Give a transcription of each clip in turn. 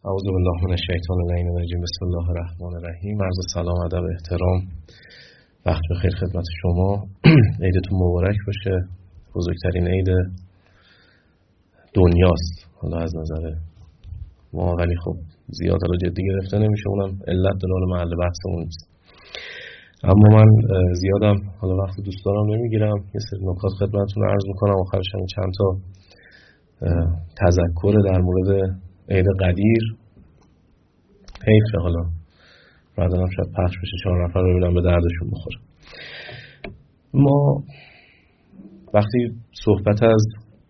اعوذ بالله من الشیطان اللعین الرجیم. بسم الله الرحمن الرحیم. عرض سلام، ادب، احترام، وقت بخیر خدمت شما. عیدتون مبارک باشه. بزرگترین عید دنیاست حالا از نظر ما، ولی خب زیاد حالا جدی گرفته نمیشه، اونم علت دلال محل بحثمون نیست. اما من زیادم حالا وقت دوستانم نمیگیرم، یه سری نکات خدمتتون عرض میکنم، آخرش هم چند تا تذکر در مورد عید قدیر. حیفه حالا بعدنم شاید پخش بشه 4 نفر ببینم به دردشون بخوره. ما وقتی صحبت از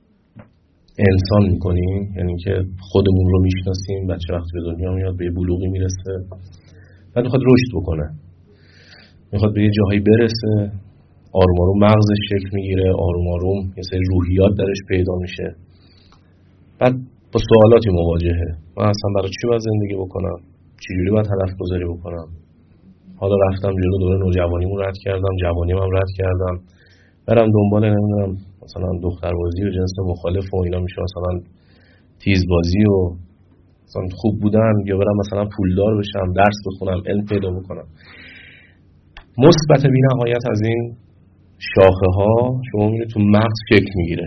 انسان میکنیم، یعنی که خودمون رو میشناسیم، بچه وقتی به دنیا میاد به بلوغی میرسه، بعد میخواد رشد بکنه، میخواد به یه جاهایی برسه، آروم آروم مغزش شکل میگیره، آروم آروم یه سری روحیات درش پیدا میشه، بعد با سوالاتی مواجهه. من اصلا برای چی باید زندگی بکنم؟ چجوری باید هدف گذاری بکنم؟ حالا رفتم جلو، دوره نوجوانیمو رد کردم، جوانیمو هم رد کردم، برم دنبال نمیدونم مثلا دختربازی و جنس مخالف و اینا میشه، مثلا تیزبازی و مثلا خوب بودن، یا برم مثلا پولدار بشم، درس بخونم، علم پیدا بکنم. مثبت بی نهایت از این شاخه ها شما میبینید تو مغز شکل میگیره،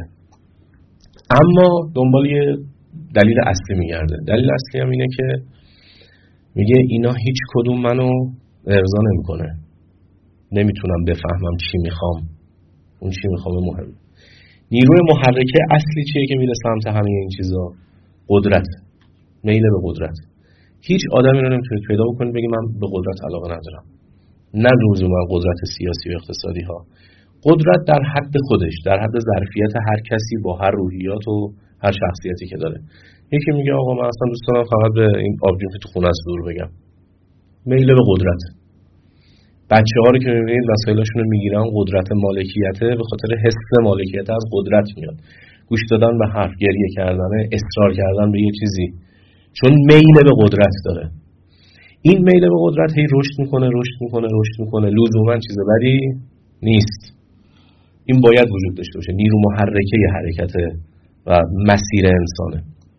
اما دنبال یه دلیل اصلی میگرده. دلیل اصلی هم اینه که میگه اینا هیچ کدوم منو ارضا نمیکنه، نمیتونم بفهمم چی میخوام، اون چی میخوام مهم. نیروی محرکه اصلی چیه که میره سمت همه این چیزا؟ قدرت، میل به قدرت. هیچ آدمی رو نمیتونید پیدا بکنید بگی من به قدرت علاقه ندارم، نه لزوما قدرت سیاسی و اقتصادی ها، قدرت در حد خودش، در حد ظرفیت هر کسی با هر روحیات و هر شخصیتی که داره. یکی میگه آقا من اصلا دوست دارم فقط به این آبجو که تو خونه است دور بگم، میل به قدرت. بچه‌ها رو که میبینید وسایلشون رو میگیرن، قدرت مالکیته، به خاطر حس مالکیت از قدرت میاد. گوش دادن به حرف، گریه کردن، اصرار کردن به یه چیزی، چون میل به قدرت داره. این میل به قدرت هی رشد میکنه، لزوما چیز بدی نیست. این باید وجود داشته باشه، نیرو محرکه حرکت و مسیر انسانه.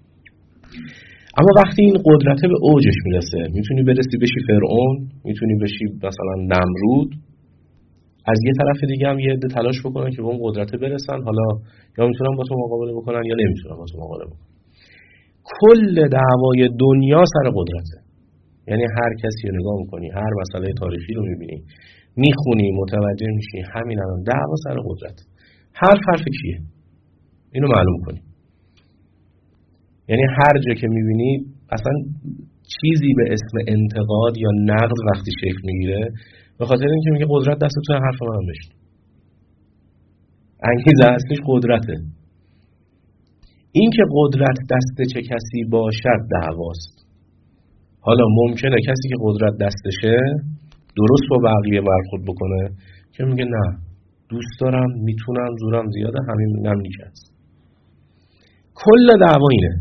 اما وقتی این قدرت به اوجش میرسه، میتونی برسی بشی فرعون، میتونی بشی مثلا نمرود. از یه طرف دیگه هم یه عده تلاش بکنن که به اون قدرت برسن، حالا یا میتونن با تو مقابله بکنن یا نمیتونن با تو مقابله بکنن. کل دعوای دنیا سر قدرته. یعنی هر کسی رو نگاه میکنی، هر مسئله تاریخی رو میبینی، میخونی، متوجه میشی، همین الان دعوا سر قدرت. حرف کیه؟ اینو معلوم کنی. یعنی هر جا که میبینی اصلا چیزی به اسم انتقاد یا نقد وقتی شکل میگیره، به خاطر اینکه میگه قدرت دست تو، حرف من بشن. انگیزه اصلیش قدرته. این که قدرت دست چه کسی باشد دعواست. حالا ممکنه کسی که قدرت دستشه درست با بقیه برخورد بکنه که میگه نه دوست دارم، میتونم، زورم زیاده، همین نمیشه. کل دعوا اینه.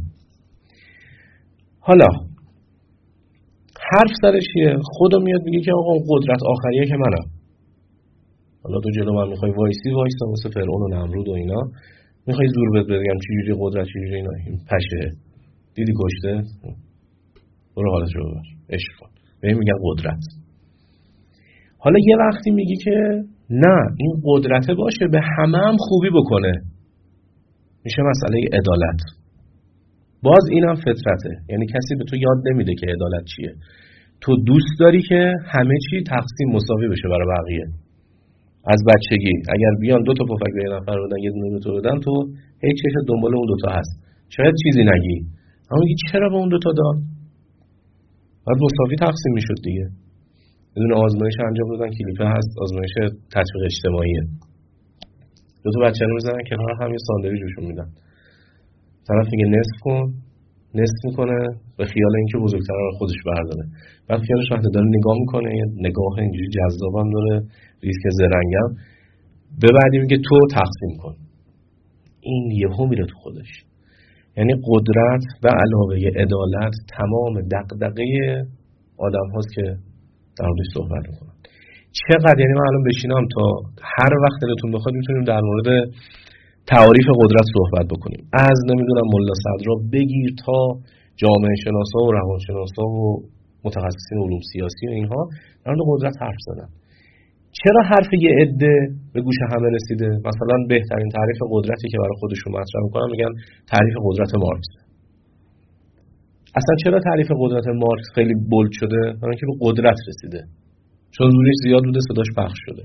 حالا حرف سر چیه؟ خودم میاد میگه که آقا قدرت آخریه که منم. حالا تو جلو من میخوای وایسا مثل فرعون و نمرود و اینا، میخوای زور بهت بگم چجوری قدرت، چجوری اینا، این پشه دیدی کشته، برو حالت رو ببر، عشق کن. بهم میگن قدرت. حالا یه وقتی میگی که نه این قدرته باشه به همه هم خوبی بکنه، میشه مسئله عدالت. باز اینم فطرته، یعنی کسی به تو یاد نمیده که عدالت چیه. تو دوست داری که همه چی تقسیم مساوی بشه برای بقیه. از بچگی اگر بیان 2 تا پفک به یه نفر بدن، یه دونه به تو بدن، تو هیچ چیز دنبال اون 2 تا هست، شاید چیزی نگی، اما میگی چرا به اون 2 تا داد؟ بعد مساوی تقسیم میشد دیگه. یه دونه آزمایش انجام دادن، کلیپه هست، آزمایش تطبیق اجتماعیه. 2 تا بچه رو میذارن کنار هم، یه ساندویچ بهشون میدن. طرف میگه نصف کن، نصف میکنه به خیال اینکه بزرگتر رو خودش برداره. بعد خیالش وقتی داره نگاه میکنه، یه نگاه اینجوری جذابم داره، ریسک زرنگم، به بعدی میگه تو تقسیم کن. این یهو میره تو خودش. یعنی قدرت و علاوه عدالت تمام دغدغه آدم هاست که در موردش صحبت میکنن. چقدر یعنی من الان بشینم تا هر وقت دلتون بخواد میتونیم در مورد تعاریف قدرت صحبت بکنیم، از نمیدونم ملا صدرا بگیر تا جامعه شناسا و روانشناسا و متخصصین علوم سیاسی و اینها در مورد قدرت حرف زدن. چرا حرف یه عده به گوش همه رسیده؟ مثلا بهترین تعریف قدرتی که برای خودشون مطرح میکنن میگن تعریف قدرت مارکس. اصلا چرا تعریف قدرت مارکس خیلی بولد شده؟ برای اینکه به قدرت رسیده، چون زورش زیاد بوده، صداش پخش شده.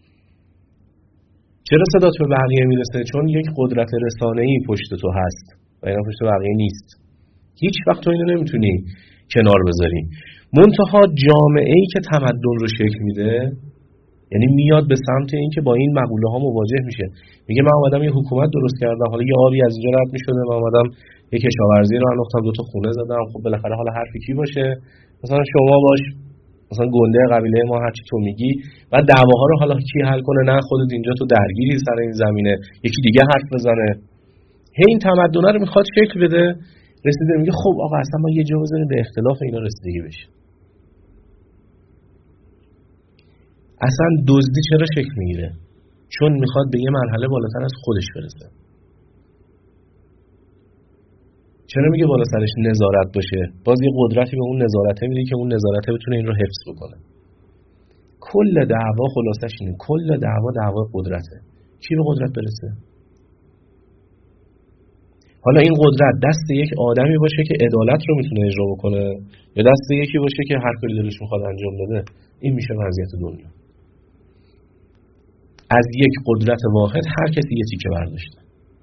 چرا صدات به بقیه میرسه؟ چون یک قدرت رسانه‌ای پشت تو هست و اینا پشت بقیه نیست. هیچ وقت تو اینو نمیتونی کنار بذاری. منتها جامعه‌ای که تمدن رو شکل میده، یعنی میاد به سمت این که با این مقوله ها مواجه میشه، میگه من اومدم یه حکومت درست کردم، حالا یه آبی از اینجا رد میشده، من اومدم یه کشاورزی رو انداختم، 2 تا خونه زدم، خب بالاخره حالا حرفی کی باشه؟ مثلا شما باش، مثلا گنده قبیله ما، هرچی تو میگی، بعد دعواها رو حالا کی حل کنه؟ نه خودت اینجا تو درگیری سر این زمینه، یکی دیگه حرف بزنه. این تمدن رو میخواد شکل بده، رسیده میگه خب آقا اصلا ما یه جا بزنیم به اختلاف اینا رسیدگی بشه. اصلا دزدی چرا شکل میگیره؟ چون میخواد به یه مرحله بالاتر از خودش برسه. چرا میگه بالا سرش نظارت باشه؟ باز یه قدرتی به اون نظارته میده که اون نظارته بتونه این رو حفظ بکنه. کل دعوا خلاصش اینه، کل دعوا قدرته. کی به قدرت برسه؟ حالا این قدرت دست یک آدمی باشه که عدالت رو میتونه اجرا بکنه، یا دست یکی باشه که هر کاری دلش میخواد انجام بده. این میشه وضعیت دنیا. از یک قدرت واحد هر کسی یه تیکه برداشته.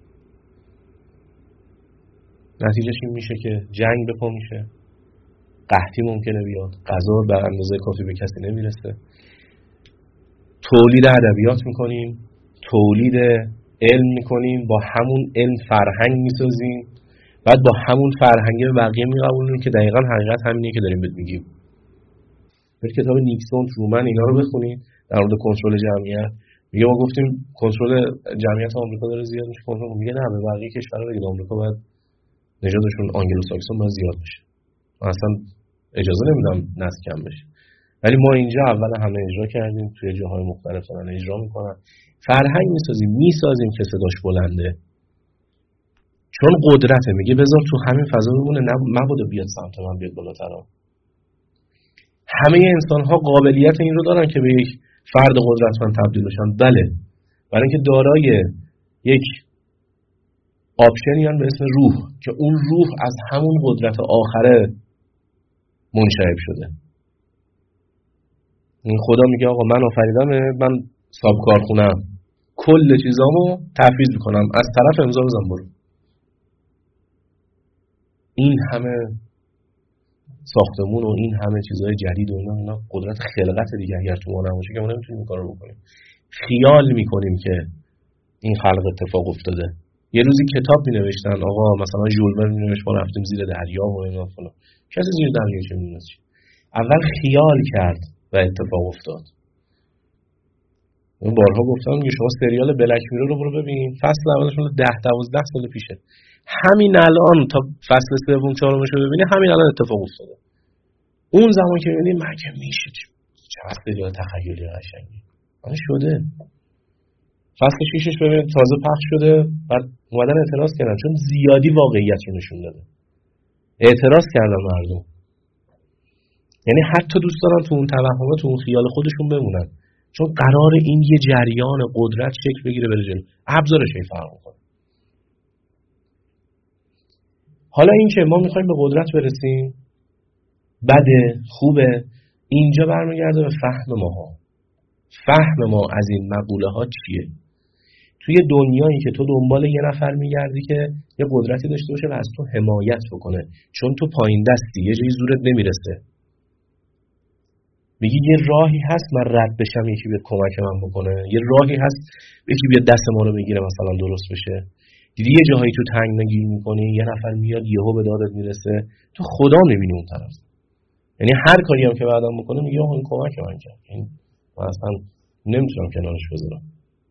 نتیجهش این میشه که جنگ به پا میشه، قحطی ممکنه بیاد، غذا به اندازه کافی به کسی نمیرسه. تولید ادبیات میکنیم، تولید علم میکنیم، با همون علم فرهنگ میسازیم، بعد با همون فرهنگ به بقیه میقبولیم که دقیقاً حقیقت همینه که داریم بهت میگیم. برید کتاب نیکسون، ترومن اینا رو بخونید در مورد کنترل جمعیت. میگه ما گفتیم کنترل جمعیت آمریکا داره زیاد میشه، کنترل میگه نه، به بقیه کشورها بگید آمریکا باید نژادشون آنگلو ساکسون باید زیاد بشه. من اصلا اجازه نمیدم نسل کم بشه. ولی ما اینجا اول همه اجرا کردیم، توی جاهای مختلف دارن اجرا میکنن. فرهنگ میسازیم که صداش بلنده. چون قدرته، میگه بذار تو همین فضا بمونه، مبادا بیاد سمت من، بیاد بالاتر. همه انسان ها قابلیت این رو دارن که به یک فرد قدرتمند تبدیل بشن. بله، برای اینکه دارای یک آپشنیان به اسم روح که اون روح از همون قدرت آخره منشعب شده. این خدا میگه آقا من آفریدم، من صاحب کارخونه‌ام، کل چیزامو تفویض میکنم، از طرف امضا بزن برو. این همه ساختمون و این همه چیزهای جدید و اینا قدرت خلقت دیگه اگر تو ما نباشه که ما نمیتونیم این کارو بکنیم. خیال میکنیم که این خلق اتفاق افتاده. یه روزی کتاب مینوشتن آقا، مثلا ژول ورن مینوشت ما رفتیم زیر دریا و اینا فلان. کسی زیر دریا چه میدونه؟ اول خیال کرد و اتفاق افتاد. من بارها گفتم که شما سریال بلک میرور رو برو ببین، فصل اولش 10-12 سال پیشه. همین الان تا فصل 3-4 رو ببینی، همین الان اتفاق افتاده. اون زمان که میبینی مگه میشه چقدر سریال تخیلی قشنگی آن شده. فصل 6ش ببین تازه پخش شده، بعد اومدن اعتراض کردن چون زیادی واقعیت رو نشون داده. اعتراض کردن مردم. یعنی حتی دوست دارن تو اون توهمات، تو اون خیال خودشون بمونن، چون قرار این یه جریان قدرت شکل بگیره بره جلو. ابزارش فرق می‌کنه. حالا این که ما میخوایم به قدرت برسیم، بده، خوبه، اینجا برمیگرده به فهم ماها. فهم ما از این مقوله ها چیه؟ توی دنیایی که تو دنبال یه نفر میگردی که یه قدرتی داشته باشه و از تو حمایت بکنه، چون تو پایین دستی، یه جایی زورت نمیرسه، میگی یه راهی هست من رد بشم، یکی بیاد کمک من بکنه، یه راهی هست یکی بیاد دست ما رو بگیره مثلا درست بشه. دیدی یه جاهایی تو تنگناگیر میکنی، یه نفر میاد یهو به دادت میرسه، تو خدا میبینی اون طرف. یعنی هر کاری هم که بعدم بکنه میگه آقا این کمک من کرد، این من اصلا نمیتونم کنارش بذارم.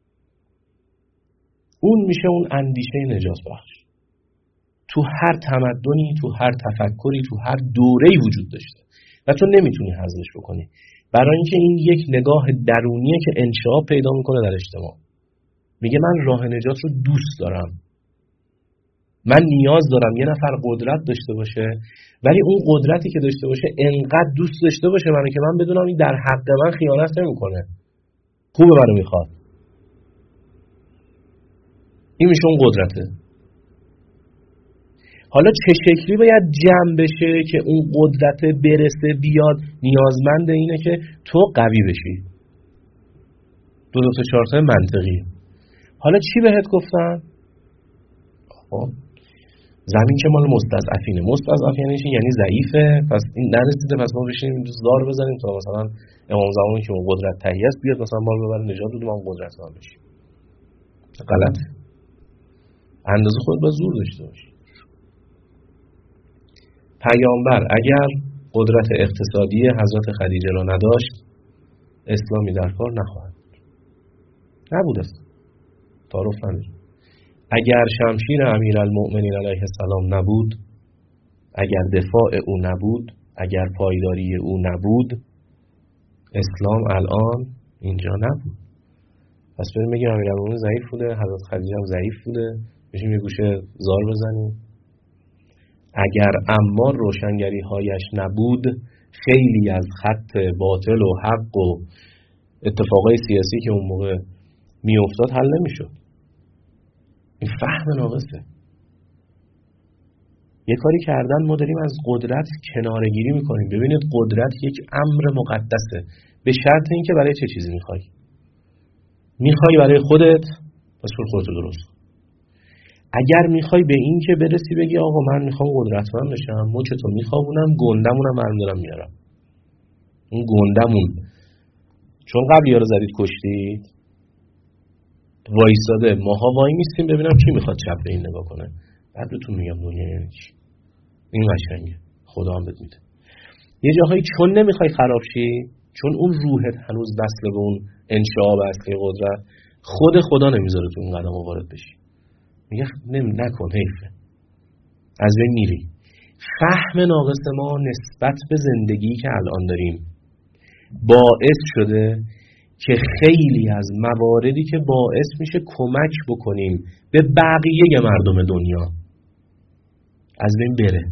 اون میشه اون اندیشه نجات بخش. تو هر تمدنی، تو هر تفکری، تو هر دوره‌ای وجود داشته و تو نمیتونی حذفش بکنی، برای اینکه این یک نگاه درونیه که انشعاب پیدا میکنه در اجتماع. میگه من راه نجات رو دوست دارم. من نیاز دارم یه نفر قدرت داشته باشه، ولی اون قدرتی که داشته باشه انقدر دوست داشته باشه منو که من بدونم این در حق من خیانت نمیکنه، خوبه منو میخواد. این میشه اون قدرته. حالا چه شکلی باید جمع بشه که اون قدرت برسه بیاد؟ نیازمند اینه که تو قوی بشی. دو تا چارت منطقی. حالا چی بهت گفتن؟ زمین که مال مستضعفینه. مستضعف یعنی ضعیفه، پس این نرسیده، پس ما بشینیم زار بزنیم تا مثلا امام زمانی که اون قدرت تهیه است بیاد مثلا ما رو ببره نجات بده ما قدرت مان بشیم. غلطه. اندازه خود با زور داشته باشی. پیامبر اگر قدرت اقتصادی حضرت خدیجه را نداشت اسلامی در کار نخواهد نبود است. تعارف نداره. اگر شمشیر امیرالمؤمنین علیه السلام نبود، اگر دفاع او نبود، اگر پایداری او نبود، اسلام الان اینجا نبود. پس بریم بگیم امیرالمؤمنین ضعیف بوده، حضرت خدیجه هم ضعیف بوده، بشیم یه گوشه زار بزنیم. اگر عمار روشنگری هایش نبود، خیلی از خط باطل و حق و اتفاقای سیاسی که اون موقع می افتاد حل نمیشد. این فهم ناقصه. یه کاری کردن ما داریم از قدرت کناره گیری میکنیم. ببینید قدرت یک امر مقدسه، به شرط اینکه برای چه چیزی میخوای. میخوای برای خودت، پس خودت رو درست. اگر میخوای به این که برسی بگی آقا من میخوام قدرتمند بشم، مچتو میخوابونم، گندمونم من دارم میارم. اون گندمون چون قبل یارو زدید کشتید، وایساده، ماها وای میستیم ببینم کی میخواد چپ به این نگاه کنه. بعد بهتون میگم دنیا یعنی چی. این قشنگه، خدا هم بهت میده. یه جاهایی چون نمیخوای خراب شی، چون اون روحت هنوز وصله به اون انشعاب اصلی قدرت، خدا نمیذاره تو اون قدم وارد بشی. میگه نکن، حیفه، از بین میری. فهم ناقص ما نسبت به زندگی که الان داریم باعث شده که خیلی از مواردی که باعث میشه کمک بکنیم به بقیه مردم دنیا از بین بره.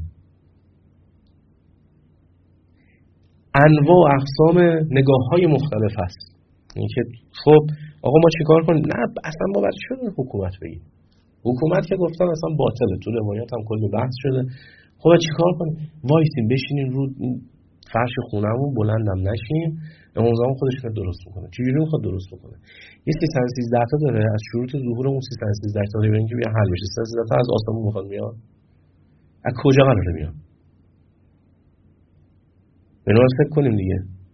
انواع و اقسام نگاه‌های مختلف هست. این که خب آقا ما چیکار کنیم؟ نه اصلا ما برای چه حکومت بگیم؟ حکومت که گفتن اصلا باطله، تو روایات هم کلی بحث شده. خب چیکار کنیم؟ وایسیم بشینیم رو فرش خونمون بلندم نشیم، امام زمان خودش رو درست میکنه. چجوری میخواد درست بکنه؟ یه 313 تا داره، از شروط ظهور اون 313 تا ببینید که بیا حل بشه. 313 تا از آسمون میخواد میاد. از کجا قراره میاد؟ بنابراین فکر کنیم دیگه.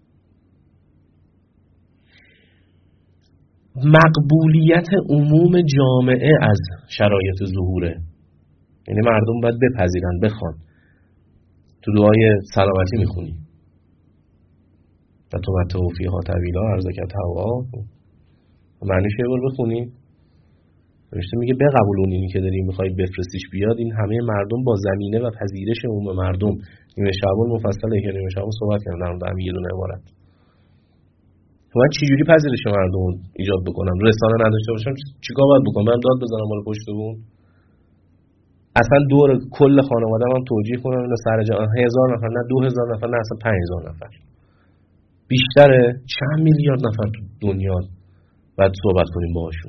مقبولیت عموم جامعه از شرایط ظهوره، یعنی مردم باید بپذیرن، بخوان. تو دعای سلامتی میخونی و تو متوفیها طویلا ارزکت هوا، معنیش یه بار بخونی نوشته میگه بقبولون اینی که داری میخوای بفرستیش بیاد. این همه مردم با زمینه و پذیرش عموم مردم. نیمه شعبان مفصله که نیمه شعبان صحبت کردن در مورد یه دونه عبارت. باید چجوری پذیرش مردم ایجاد بکنم؟ رسانه نداشته باشم چیکار باید بکنم؟ برم داد بزنم بالا پشت بون؟ اصلا دور کل خانواده‌ام هم توجیه کنم نه سر جا 1000 نفر، نه 2000 نفر، نه اصلا 5000 نفر، بیشتره چند میلیارد نفر تو دنیا باید صحبت کنیم باهاشون.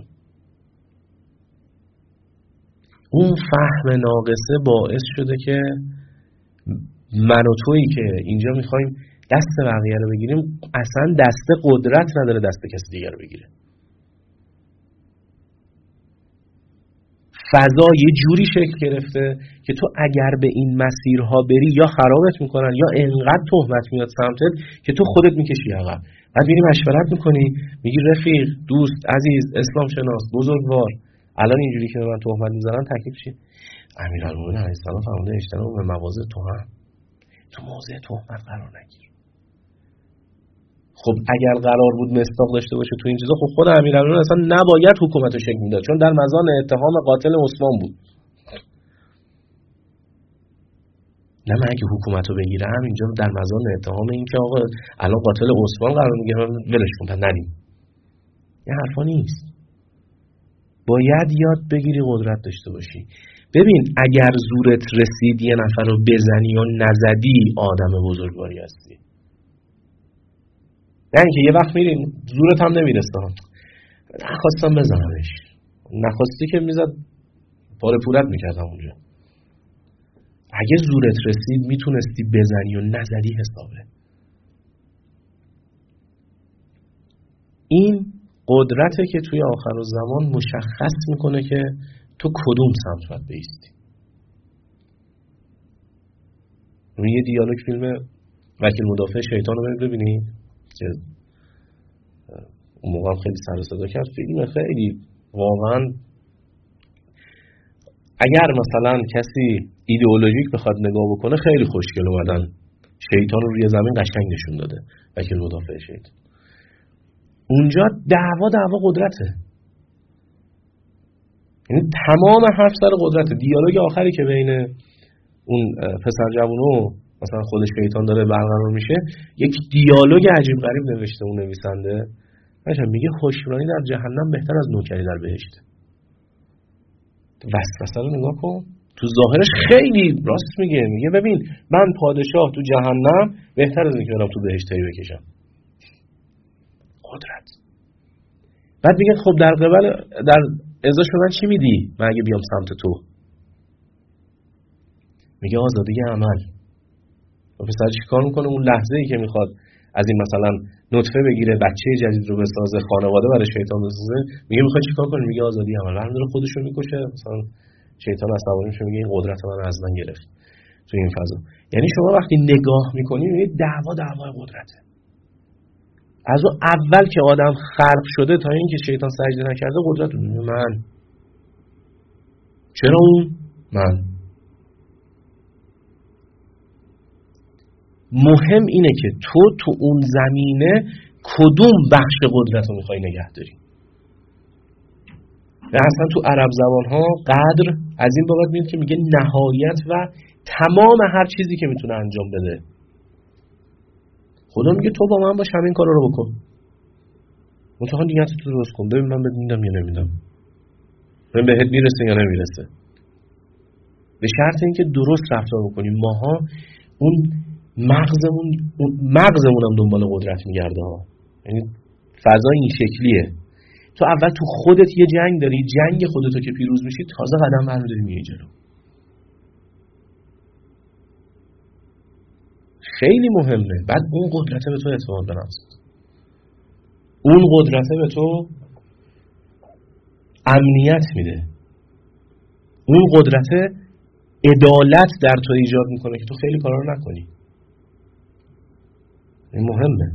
اون فهم ناقصه باعث شده که من و تویی که اینجا میخوایم دست بقیه رو بگیریم اصلا دست قدرت نداره دست کسی دیگر رو بگیره. فضا یه جوری شکل گرفته که تو اگر به این مسیرها بری یا خرابت میکنن یا انقدر تهمت میاد سمتت که تو خودت میکشی عقب. بعد میری مشورت میکنی، میگی رفیق، دوست، عزیز، اسلام شناس، بزرگوار، الان اینجوری که به من تهمت میزنن تکلیف چیه؟ امیرالمومنین علیه السلام فرموده اجتناب به مواضع تهم، تو موضع تهمت قرار نگیر. خب اگر قرار بود مصداق داشته باشه تو این چیزا، خب خود امیرالمومنین اصلا نباید حکومت رو شکل میداد، چون در مزان اتهام قاتل عثمان بود. نه من اگه حکومت رو بگیرم اینجا در مزان اتهام این که آقا الان قاتل عثمان قرار میگیرم ولش کن نریم. یه حرفا نیست. باید یاد بگیری قدرت داشته باشی. ببین اگر زورت رسید یه نفر رو بزنی یا نزدی آدم بزرگواری هستی. نه اینکه یه وقت میرین زورت هم نمیرسه، نخواستم بزنمش، نخواستی که میزد پاره پورت میکردم اونجا. اگه زورت رسید میتونستی بزنی و نزدی حسابه. این قدرته که توی آخرالزمان مشخص میکنه که تو کدوم سمت باید بایستی. یه دیالوگ فیلم وکیل مدافع شیطان رو ببینید که اون موقع خیلی سر و صدا کرد. فیلم خیلی واقعا اگر مثلا کسی ایدئولوژیک بخواد نگاه بکنه خیلی خوشگل اومدن شیطان رو روی زمین قشنگ نشون داده. وکیل مدافع شیطان اونجا دعوا قدرته، یعنی تمام حرف سر قدرته. دیالوگ آخری که بین اون پسر جوونو مثلا خود شیطان داره برقرار میشه، یک دیالوگ عجیب غریب نوشته اون نویسنده، میگه حکمرانی در جهنم بهتر از نوکری در بهشت. وسوسه رو نگاه کن، تو ظاهرش خیلی راست میگه ببین من پادشاه تو جهنم بهتر از اینکه برم تو بهشت بکشم. قدرت. بعد میگه خب در ازاش به من چی میدی من اگه بیام سمت تو؟ میگه آزادی عمل. و پسر چی کار میکنه اون لحظه ای که میخواد از این مثلا نطفه بگیره، بچه جدید رو بسازه، خانواده برای شیطان بسازه، میگه میخواد چی کار کنه؟ میگه آزادی عمل. برمی‌داره خودش رو میکشه، مثلا شیطان عصبانی میشه میگه این قدرت من از من گرفت تو این فضا. یعنی شما وقتی نگاه میکنی میبینید دعوا قدرته. از اون اول که آدم خلق شده تا اینکه شیطان سجده نکرده قدرت رو میگه من. چرا اون؟ من. مهم اینه که تو اون زمینه کدوم بخش قدرت رو میخوای نگه داری. و اصلا تو عرب زبان ها قدر از این بابت میاد که میگه نهایت و تمام هر چیزی که میتونه انجام بده. خدا میگه تو با من باش همین کارا رو بکن، منتها نیت تو درست کن، ببین من بهت میدم یا نمیدم، ببین بهت میرسه یا نمیرسه. به شرط اینکه درست رفتار بکنیم. ماها اون مغزمون هم دنبال قدرت میگرده ها. یعنی فضا این شکلیه. تو اول تو خودت یه جنگ داری، جنگ خودتو که پیروز میشی تازه قدم برمی‌داری میای جلو. خیلی مهمه. بعد اون قدرته به تو اعتماد به نفس، اون قدرته به تو امنیت میده، اون قدرته عدالت در تو ایجاد میکنه که تو خیلی کارا رو نکنی. این مهمه.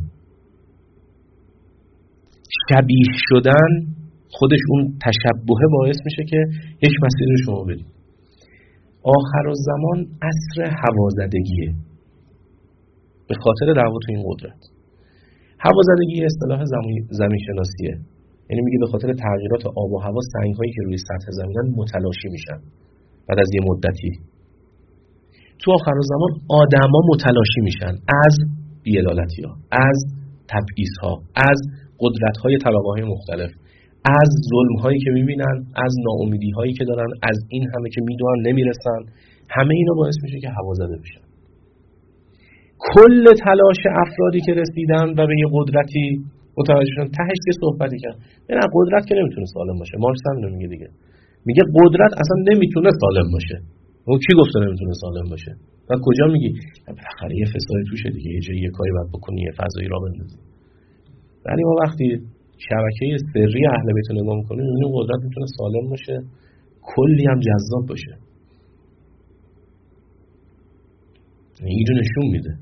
شبیه شدن خودش اون تشبهه باعث میشه که یک مسیر رو شما برید. آخرالزمان عصر هوازدگیه به خاطر دعوا تو این قدرت. هوازدگی اصطلاح زمین شناسیه، یعنی میگه به خاطر تغییرات آب و هوا سنگ‌هایی که روی سطح زمینن متلاشی میشن بعد از یه مدتی. تو آخرالزمان آدما متلاشی میشن از بی‌عدالتی‌ها، از تبعیض‌ها، از قدرت‌های طبقه‌های مختلف، از ظلم‌هایی که می‌بینن، از ناامیدی‌هایی که دارن، از این همه که میدونن نمیرسن. همه اینا باعث میشه که هوازده بشن. کل تلاش افرادی که رسیدن و به یه قدرتی متوجه شدن تهش یه صحبتی کردن. نه قدرت که نمیتونه سالم باشه. مارکس هم میگه دیگه. میگه قدرت اصلا نمیتونه سالم باشه. اون کی گفته نمیتونه سالم باشه؟ بعد کجا میگی؟ بالاخره یه فسادی توشه دیگه، یه جایی یه کاری باید بکنی، یه فضایی راه بندازی. ولی ما وقتی شبکه سری اهل بیت رو نگاه می‌کنیم می‌بینیم قدرت میتونه سالم باشه، کلی هم جذاب باشه. اینو نشون میده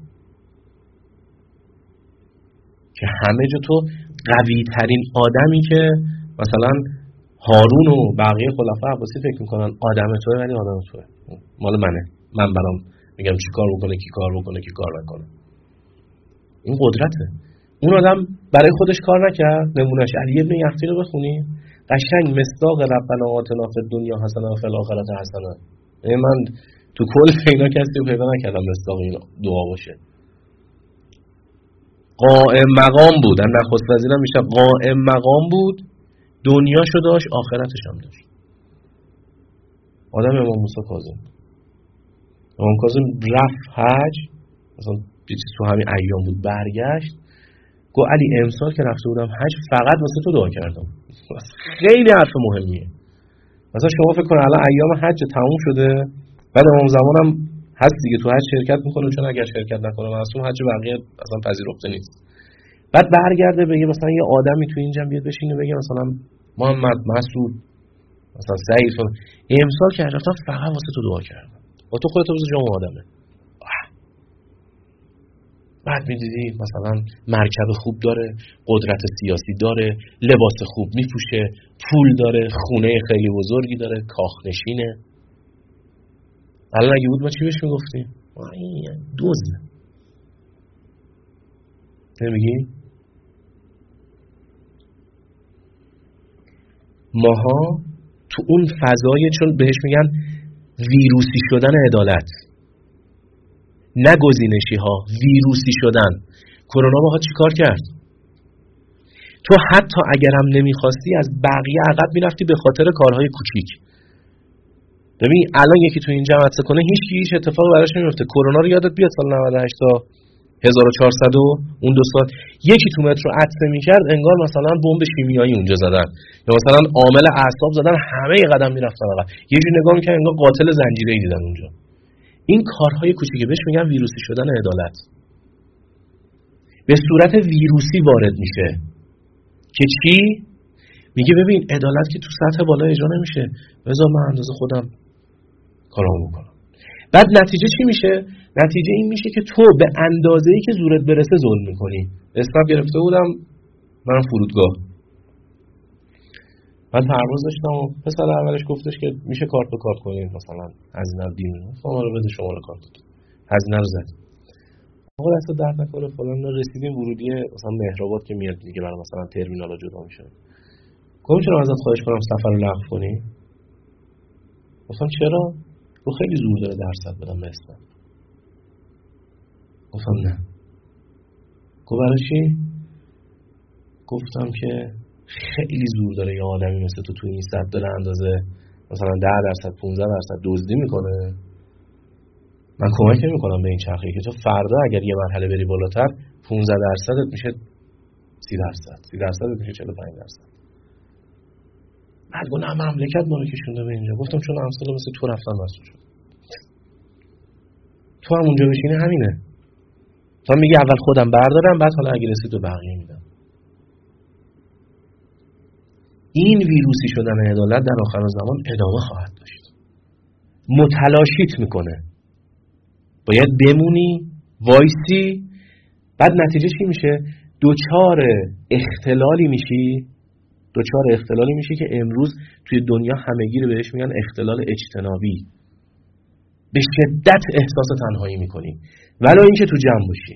که همه جا تو قوی ترین آدمی که مثلا هارون و بقیه خلفای عباسی فکر میکنن آدم توه، ولی آدم توه مال منه، من برام میگم چی کار بکنه، کی کار بکنه، کی کار نکنه. این قدرته. اون آدم برای خودش کار نکرد. نمونهش علی ابن یحیی رو بخونی، قشنگ مصداق ربنا آتنا فی الدنیا حسنه و فی الاخره حسنه. من تو کل اینا کسی رو پیدا نکردم مصداق این دعا باشه. قائم مقام بود، نخست وزیرم میشه قائم مقام بود، دنیاشو داشت، آخرتش هم داشت. آدم امام موسی کاظم. امام کاظم رفت حج، مثلا تو همین ایام بود، برگشت گفت علی امسال که رفته بودم حج فقط واسه تو دعا کردم. خیلی حرف مهمیه. مثلا شما فکر کن الان ایام حج تموم شده، بعد امام زمانم هست دیگه تو حج شرکت میکنه، چون اگر شرکت نکنه معصوم، حج بقیه اصلا پذیرفته نیست. بعد برگرده بگه مثلا یه آدمی تو اینجا بیاد بشینه بگه مثلا محمد، مسعود، مثلا سعید، امسال که رفتم فقط واسه تو دعا کردم، با تو خودت بزن جام آدمه. بعد می‌دیدی مثلا مرکب خوب داره، قدرت سیاسی داره، لباس خوب میپوشه، پول داره، خونه خیلی بزرگی داره، کاخنشینه. الان اگه بود ما چی بهش میگفتیم؟ این دزده. نمیگی؟ ماها تو اون فضای، چون بهش میگن ویروسی شدن عدالت، نه گزینشی ها، ویروسی شدن. کرونا باها چی کار کرد؟ تو حتی اگر هم نمیخواستی از بقیه عقب میرفتی به خاطر کارهای کوچیک. ببین الان یکی تو این جماعت کنه هیچ اتفاقی براش نمیفته. کرونا رو یادت بیاد سال 98 تا 1400 اون 2 سال یکی تو مترو عطسه میکرد انگار مثلا بمب شیمیایی اونجا زدن، یا مثلا عامل اعصاب زدن، همه قدم میرفتن آقا، یه جوری نگاه میکردن انگار قاتل زنجیره‌ای دیدن اونجا. این کارهای کوچیکه بهش میگن ویروسی شدن عدالت. به صورت ویروسی وارد میشه که چی؟ میگه ببین عدالت که تو سطح بالا اجرا نمیشه، بذار من اندازه خودم کارامو بکنم. بعد نتیجه چی میشه؟ نتیجه این میشه که تو به اندازه‌ای که زورت برسه ظلم میکنی. اسنپ گرفته بودم من فرودگاه، من پرواز داشتم و پسر اولش گفتش که میشه کارت به کارت کنید، مثلا هزینه رو دیم شما رو بده، شماره کارت هزینه رو زد. آقا دست درد نکنه فلان. رسیدیم ورودی مثلا مهرآباد که میاد دیگه، برای مثلا ترمینالا جدا میشه. گفتم چرا ازت خواهش کنم سفر رو لغو کنی؟ گفتم چرا؟ رو خیلی زور داره درصد بدم مثلا. گفتم نه. گفت برای چی؟ گفتم که خیلی زور داره یه آدمی مثل تو این سطح داره اندازه مثلا 10%، 15% دزدی میکنه. من کمک نمیکنم به این چرخه که تو فردا اگر یه مرحله بری بالاتر 15% میشه 30%، 30% میشه 45%. بعد گفت نه مملکت ما رو کشونده به اینجا. گفتم چون امثال مثل تو رفتن مسئول شد. تو هم اونجا بشینی همینه. تو میگی اول خودم بردارم، بعد حالا اگه رسید به بقیه میدم. این ویروسی شدن عدالت در آخر زمان ادامه خواهد داشت. متلاشیت میکنه. باید بمونی، وایسی. بعد نتیجه چی میشه؟ دوچار اختلالی میشی که امروز توی دنیا همگی رو بهش میگن اختلال اجتنابی. به شدت احساس تنهایی میکنی ولو اینکه تو جمع باشی.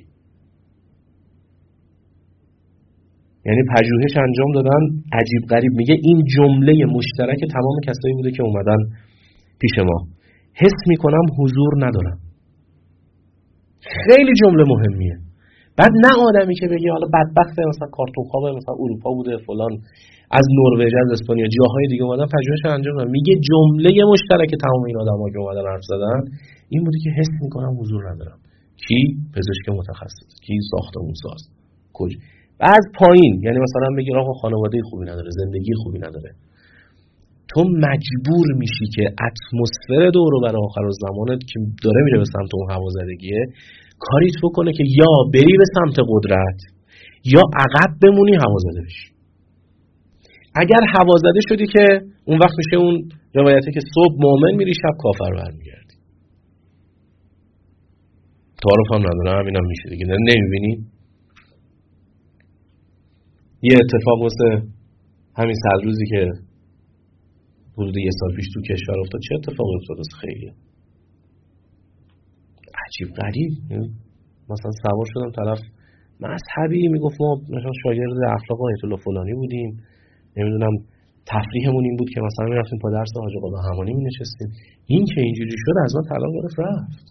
یعنی پژوهش انجام دادن عجیب غریب، میگه این جمله مشترک تمام کسایی بوده که اومدن پیش ما. حس میکنم حضور ندارم. خیلی جمله مهمیه. بعد نه آدمی که بگه حالا بدبخته مثلا کارتون خوابه مثلا اروپا بوده فلان، از نروژ، از اسپانیا، جاهای دیگه اومدن پژوهش انجام دادن، میگه جمله مشترک تمام این آدما که اومدن حرف زدن این بوده که حس میکنم حضور ندارم. کی؟ پزشک متخصص، کی؟ ساختمانساز، کجا؟ از پایین، یعنی مثلا بگی آقا خانواده خوبی نداره، زندگی خوبی نداره. تو مجبور میشی که اتمسفر دور و بر آخر زمانت که داره میره به سمت اون هوازدگیه کاریت بکنه که یا بری به سمت قدرت یا عقب بمونی هوازده بشی. اگر هوازده شدی که اون وقت میشه اون روایته که صبح مؤمن میری شب کافر برمیگردی. تعارف هم نداره، همینم میشه دیگه. نمیبینی؟ یه اتفاق واسه همین روزی که حدود 1 سال پیش تو کشور افتاد، چه اتفاقی افتاد؟ خیلی عجیب غریب. مثلا سوار شدم طرف مذهبی میگفت ما مثلا شاگرد اخلاق آیت الله فلانی بودیم، نمیدونم تفریحمون این بود که مثلا میرفتیم پا درس حاج آقا همانی مینشستیم. این که اینجوری شد از من طلاق گرفت رفت.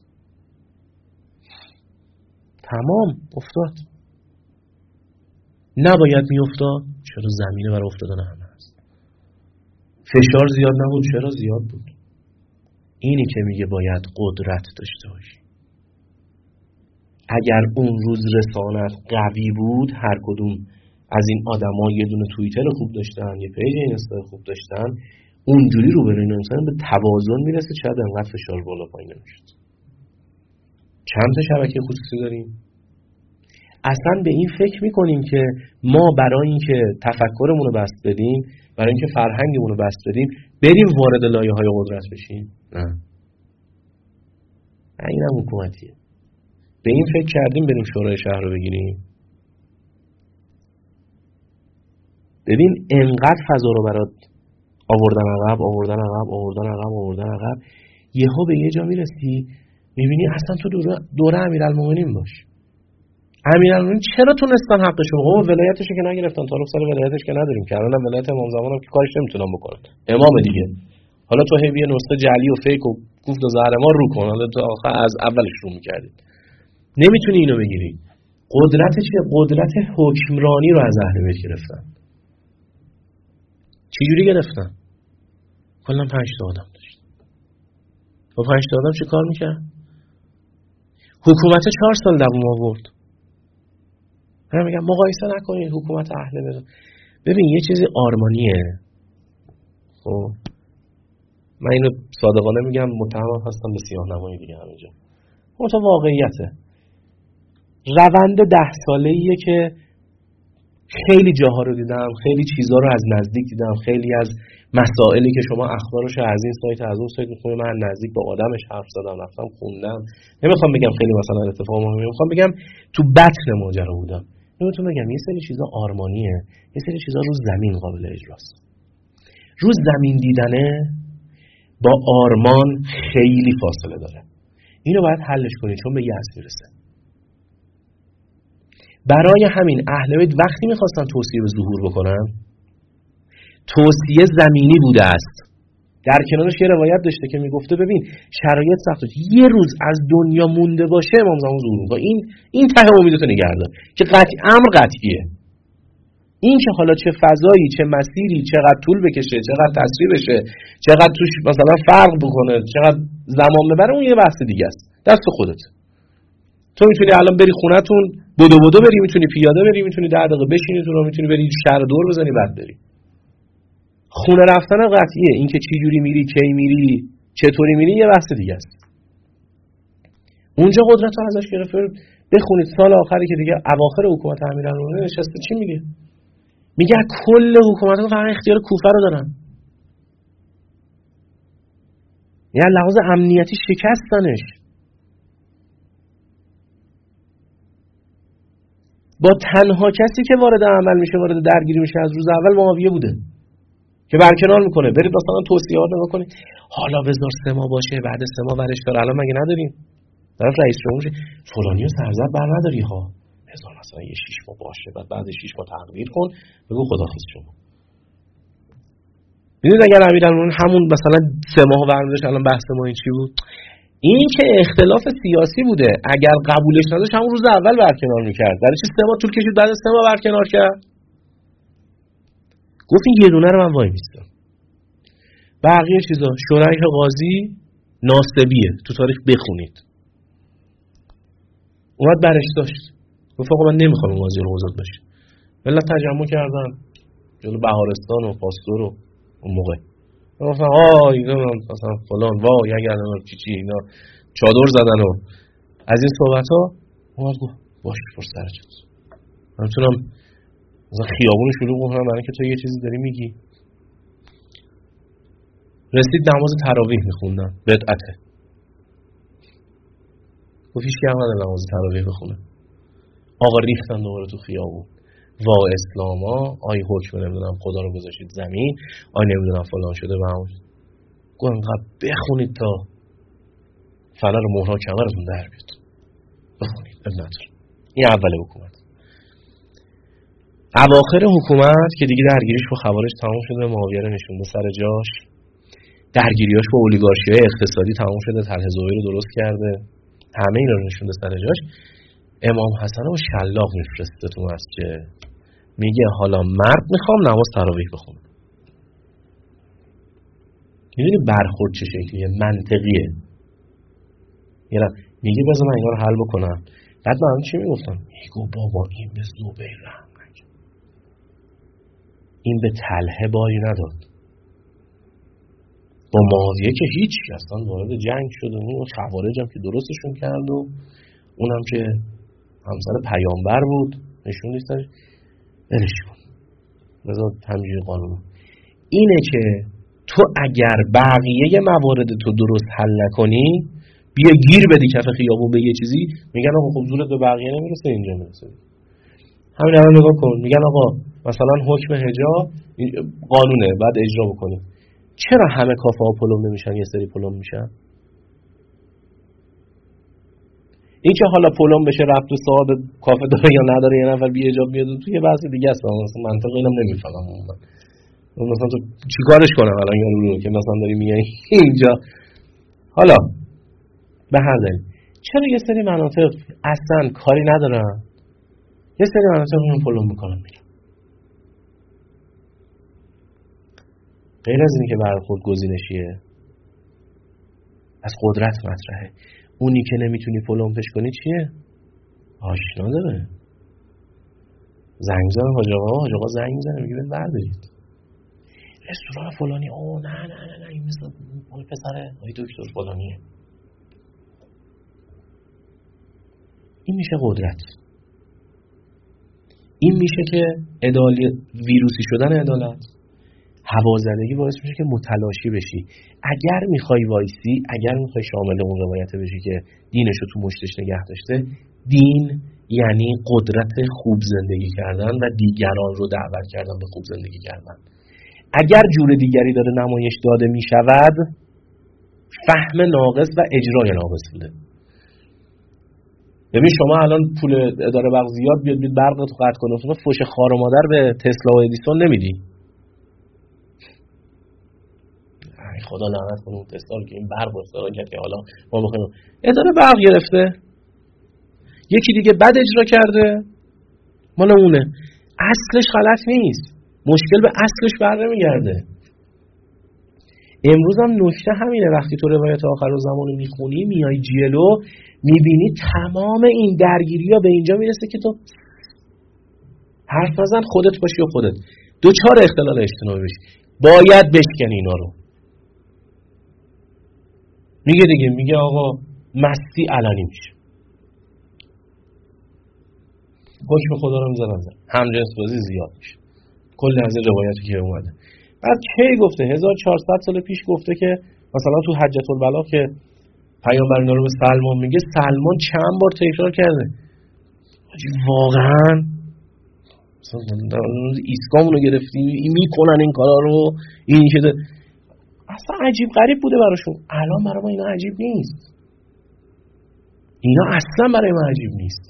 تمام افتاد. نباید میافتاد، چرا زمینه برای افتادن همه هست. فشار زیاد نبود، چرا زیاد بود. اینی که میگه باید قدرت داشته باشی. اگر اون روز رسانت قوی بود، هر کدوم از این آدما یه دونه توییتر خوب داشتن، یه پیج اینستا خوب داشتن، اونجوری رو برای انسان به توازن میرسه، شاید انقدر فشار بالا پایین نمیشد. چند تا شبکه خصوصی داریم. اصلا به این فکر میکنیم که ما برای اینکه تفکرمون رو بسط بدیم، برای اینکه فرهنگمون رو بسط بدیم، بریم وارد لایه‌های قدرت بشیم؟ نه. اینم حکومتیه. به این فکر کردیم بریم شورای شهر رو بگیریم؟ ببین انقدر فضا رو برات آوردن عقب، یهو به یه جا میرسی میبینی اصلا تو دوره امیرالمومنین باش. امیرالمومنین چرا تونستن حقشون؟ ولایتش که نگرفتن، تعارف سر ولایتش که نداریم، که الان ولایت امام زمان هم که کارش نمیتونن بکنن، امام دیگه. حالا تو هی نسخه جعلی و فیک و کوفت و زهرمار رو کن، حالا تو آخر از اولش رو میکردید. نمیتونی اینو بگیری. قدرت چیه؟ قدرت حکمرانی رو از اهل بیت گرفتن. چی جوری گرفتن؟ کلا 5 تا آدم داشت. با 5 تا آدم چه کار میکرد؟ حکومت 4 سال دوام آورد. من میگم مقایسه نکنید حکومت اهل بیت. ببین یه چیزی آرمانیه. خب من اینو صادقانه میگم، متهم هستم به سیاه‌نمایی دیگه همینجا. اون تو واقعیته. روند 10 ساله‌ایه که خیلی جاها رو دیدم، خیلی چیزا رو از نزدیک دیدم، خیلی از مسائلی که شما اخبارش از این سایت از اون سایت میخونید، من نزدیک با آدمش حرف زدم، رفتم خوندم. نمیخوام بگم خیلی مثلا اتفاق مهمی، میخوام بگم تو بطن ماجرا بودم. نمیتونم بگم یه سری چیزا آرمانیه، یه سری چیزا رو زمین قابل اجراست. رو زمین دیدنه با آرمان خیلی فاصله داره. اینو باید حلش کنید چون به یأس میرسه. برای همین اهل بیت وقتی میخواستن توصیه به ظهور بکنن، توصیه زمینی بوده است. در کنارش یه روایت داشته که میگفته ببین شرایط سخته، یه روز از دنیا مونده باشه امام زمان ظهور میکنه. این ته امیدتو نگه دار که امر قطعیه. این که حالا چه فضایی، چه مسیری، چقدر طول بکشه، چقدر تسریع بشه، چقدر توش مثلا فرق بکنه، چقدر زمان ببره، اون یه بحث دیگه است. دست خودت. تو میتونی الان بری خونتون بدو بری، میتونی پیاده بری، میتونی 10 دقیقه بشینی تو راه، میتونی بری شهر دور بزنی بعد بری. خونه رفتن قطعیه، این که چی جوری میری، کی میری، چطوری میری یه بحث دیگه است. اونجا قدرت رو ازش گرفت. بخونید سال آخری که دیگه اواخر حکومت امیرالمومنین نشسته چی میگه؟ میگه کل حکومت‌ها فقط اختیار کوفه رو دارن. یعنی لحاظ امنیتی شکستنش. با تنها کسی که وارد عمل میشه، وارد درگیری میشه از روز اول معاویه بوده که برکنار میکنه. برید مثلا توصیه‌ها رو نگاه کنید، حالا بذار 3 ماه باشه، بعد 3 ماه ورش دار. الان مگه نداریم؟ طرف رئیس جمهور فلانیو سرزد بر نداری ها، بذار مثلا یه 6 ماه باشه، بعد 6 ماه تقدیر کن، بگو خداحافظ شما. میدونید اگر امیرالمومنین همون مثلا 3 ماه برمی‌داشت، الان بحث ما این چی بود؟ این که اختلاف سیاسی بوده، اگر قبولش نداشت همون روز اول برکنار میکرد. برای چی 3 ماه طول کشید بعد 3 ماه برکنار کرد؟ گفت این یه دونه رو من وای میستم، بقیه چیزا شورای قاضی ناسبیه، تو تاریخ بخونید. اومد برش داشت، گفت آقا من نمیخوام قاضی القضات باشه. ملت تجمع کردن جلو بهارستان و پاستور و اون موقع گفتن اینا مثلا فلان وای اگر چی اینا چادر زدن و از این صحبت ها. اومد گفت باش پر سرت، من میتونم مثلا خیابون شروع کنم برای که تو یه چیزی داری میگی. رسید نماز تراویح میخوندن، بدعته. گفت هیچ کی هم نداره نماز تراویح بخونه. آقا ریختن دوباره تو خیابون، وا اسلاما، آی حکم نمیدونم خدا رو گذاشتید زمین، آی نمیدونم فلان شده و همون. گفت انقدر بخونید تا فلا رو مهرها کمرتون در بیاد، بخونید اب نداره. این اول حکومت. اواخر حکومت که دیگه درگیریش با خوارج تمام شده، معاویه رو نشونده سر جاش، درگیریاش با اولیگارشی‌های اقتصادی تمام شده، طرح زوئیل رو درست کرده، همه اینا رو نشونده سر جاش. امام حسن رو شلاق میفرسته تو مسجد، میگه حالا مرد میخوام نماز تراویح بخونم. میدونی برخورد چه شکلیه؟ منطقیه. یعنی میگه بذار من اینا رو حل بکنم. بعد من چی میگفتم؟ میگو بابا این به زبیر رحم نکرد، این به طلحه بایی نداد، با معاویه که هیچ اصلا وارد جنگ شد و اون خوارج هم که درستشون کرد و اونم که همسر پیامبر بود نشون نیستش، ولش کن بذار همینجوری قانون. اینه که تو اگر بقیه موارد تو درست حل نکنی، بیا گیر بدی کف خیابون به یه چیزی، میگن آقا خب زورت به بقیه نمیرسه اینجا میرسه. همین الان نگاه کن، میگن آقا مثلا حکم حجاب قانونه بعد اجرا بکنی. چرا همه کافه ها پلم نمیشن یه سری پلم میشن؟ این که حالا پلم بشه ربط و صاحب کافه داره یا نداره یه نفر بی حجاب بیاد تو یه بحث دیگه است. مثلا منطق اینم نمیفهمم. مثلا تو چیکارش کنم الان یارو رو که مثلا داری میای اینجا. حالا به هر دلیل چرا یه سری مناطق اصلا کاری ندارن، یه سری مناطق اون پلم میکنن میرن؟ غیر از اینی که برخورد گزینشیه، از قدرت مطرحه. اونی که نمیتونی پلم پش کنی چیه؟ آشنا داره. زنگ زنه حاج آقا زنگ میزنه میگه برید بردارید رستوران فلانی. اوه نه این مثل اون پسره آی دکتر فلانیه. این میشه قدرت. این میشه که ویروسی شدن عدالت، هوازدگی باعث میشه که متلاشی بشی. اگر میخوای وایسی، اگر میخوای شامل اون روایت بشی که دینشو تو مشتش نگه داشته، دین یعنی قدرت خوب زندگی کردن و دیگران رو دعوت کردن به خوب زندگی کردن. اگر جور دیگری داره نمایش داده میشود، فهم ناقص و اجرای ناقص بوده. ببین شما الان پول اداره برق زیاد بیاد برق تو قطع کنه، تو فوش خار و مادر به تسلا و ادیسون نمیدی. ای خدا لعنت کنه اون تسلا که این برق اختراع کرد که حالا ما بخوایم اداره برق گرفته، یکی دیگه بد اجرا کرده، مال اونه. اصلش غلط نیست، مشکل به اصلش برنمیگرده. امروز هم نکته همینه، وقتی تو روایت آخرالزمان رو میخونی میای جلو میبینی تمام این درگیری ها به اینجا میرسه که تو حرف نزن، خودت باشی و خودت دوچار اختلال اجتماعی بشی، باید بشکنی اینا رو. میگه آقا مستی علنی میشه، حکم خدا رو میذارن همجنس بازی زیاد میشه. کل از این روایتی که اومده بعد کی گفته 1400 سال پیش گفته که مثلا تو حجة البلاغ که پیامبر اینا رو به سلمان میگه، سلمان چند بار تکرار کرده. واقعا مثلا ایسکامونو گرفتیم میکنن این کارا رو، این که اصلا عجیب غریب بوده براشون. الان برای ما اینا عجیب نیست، اینا اصلا برای ما عجیب نیست.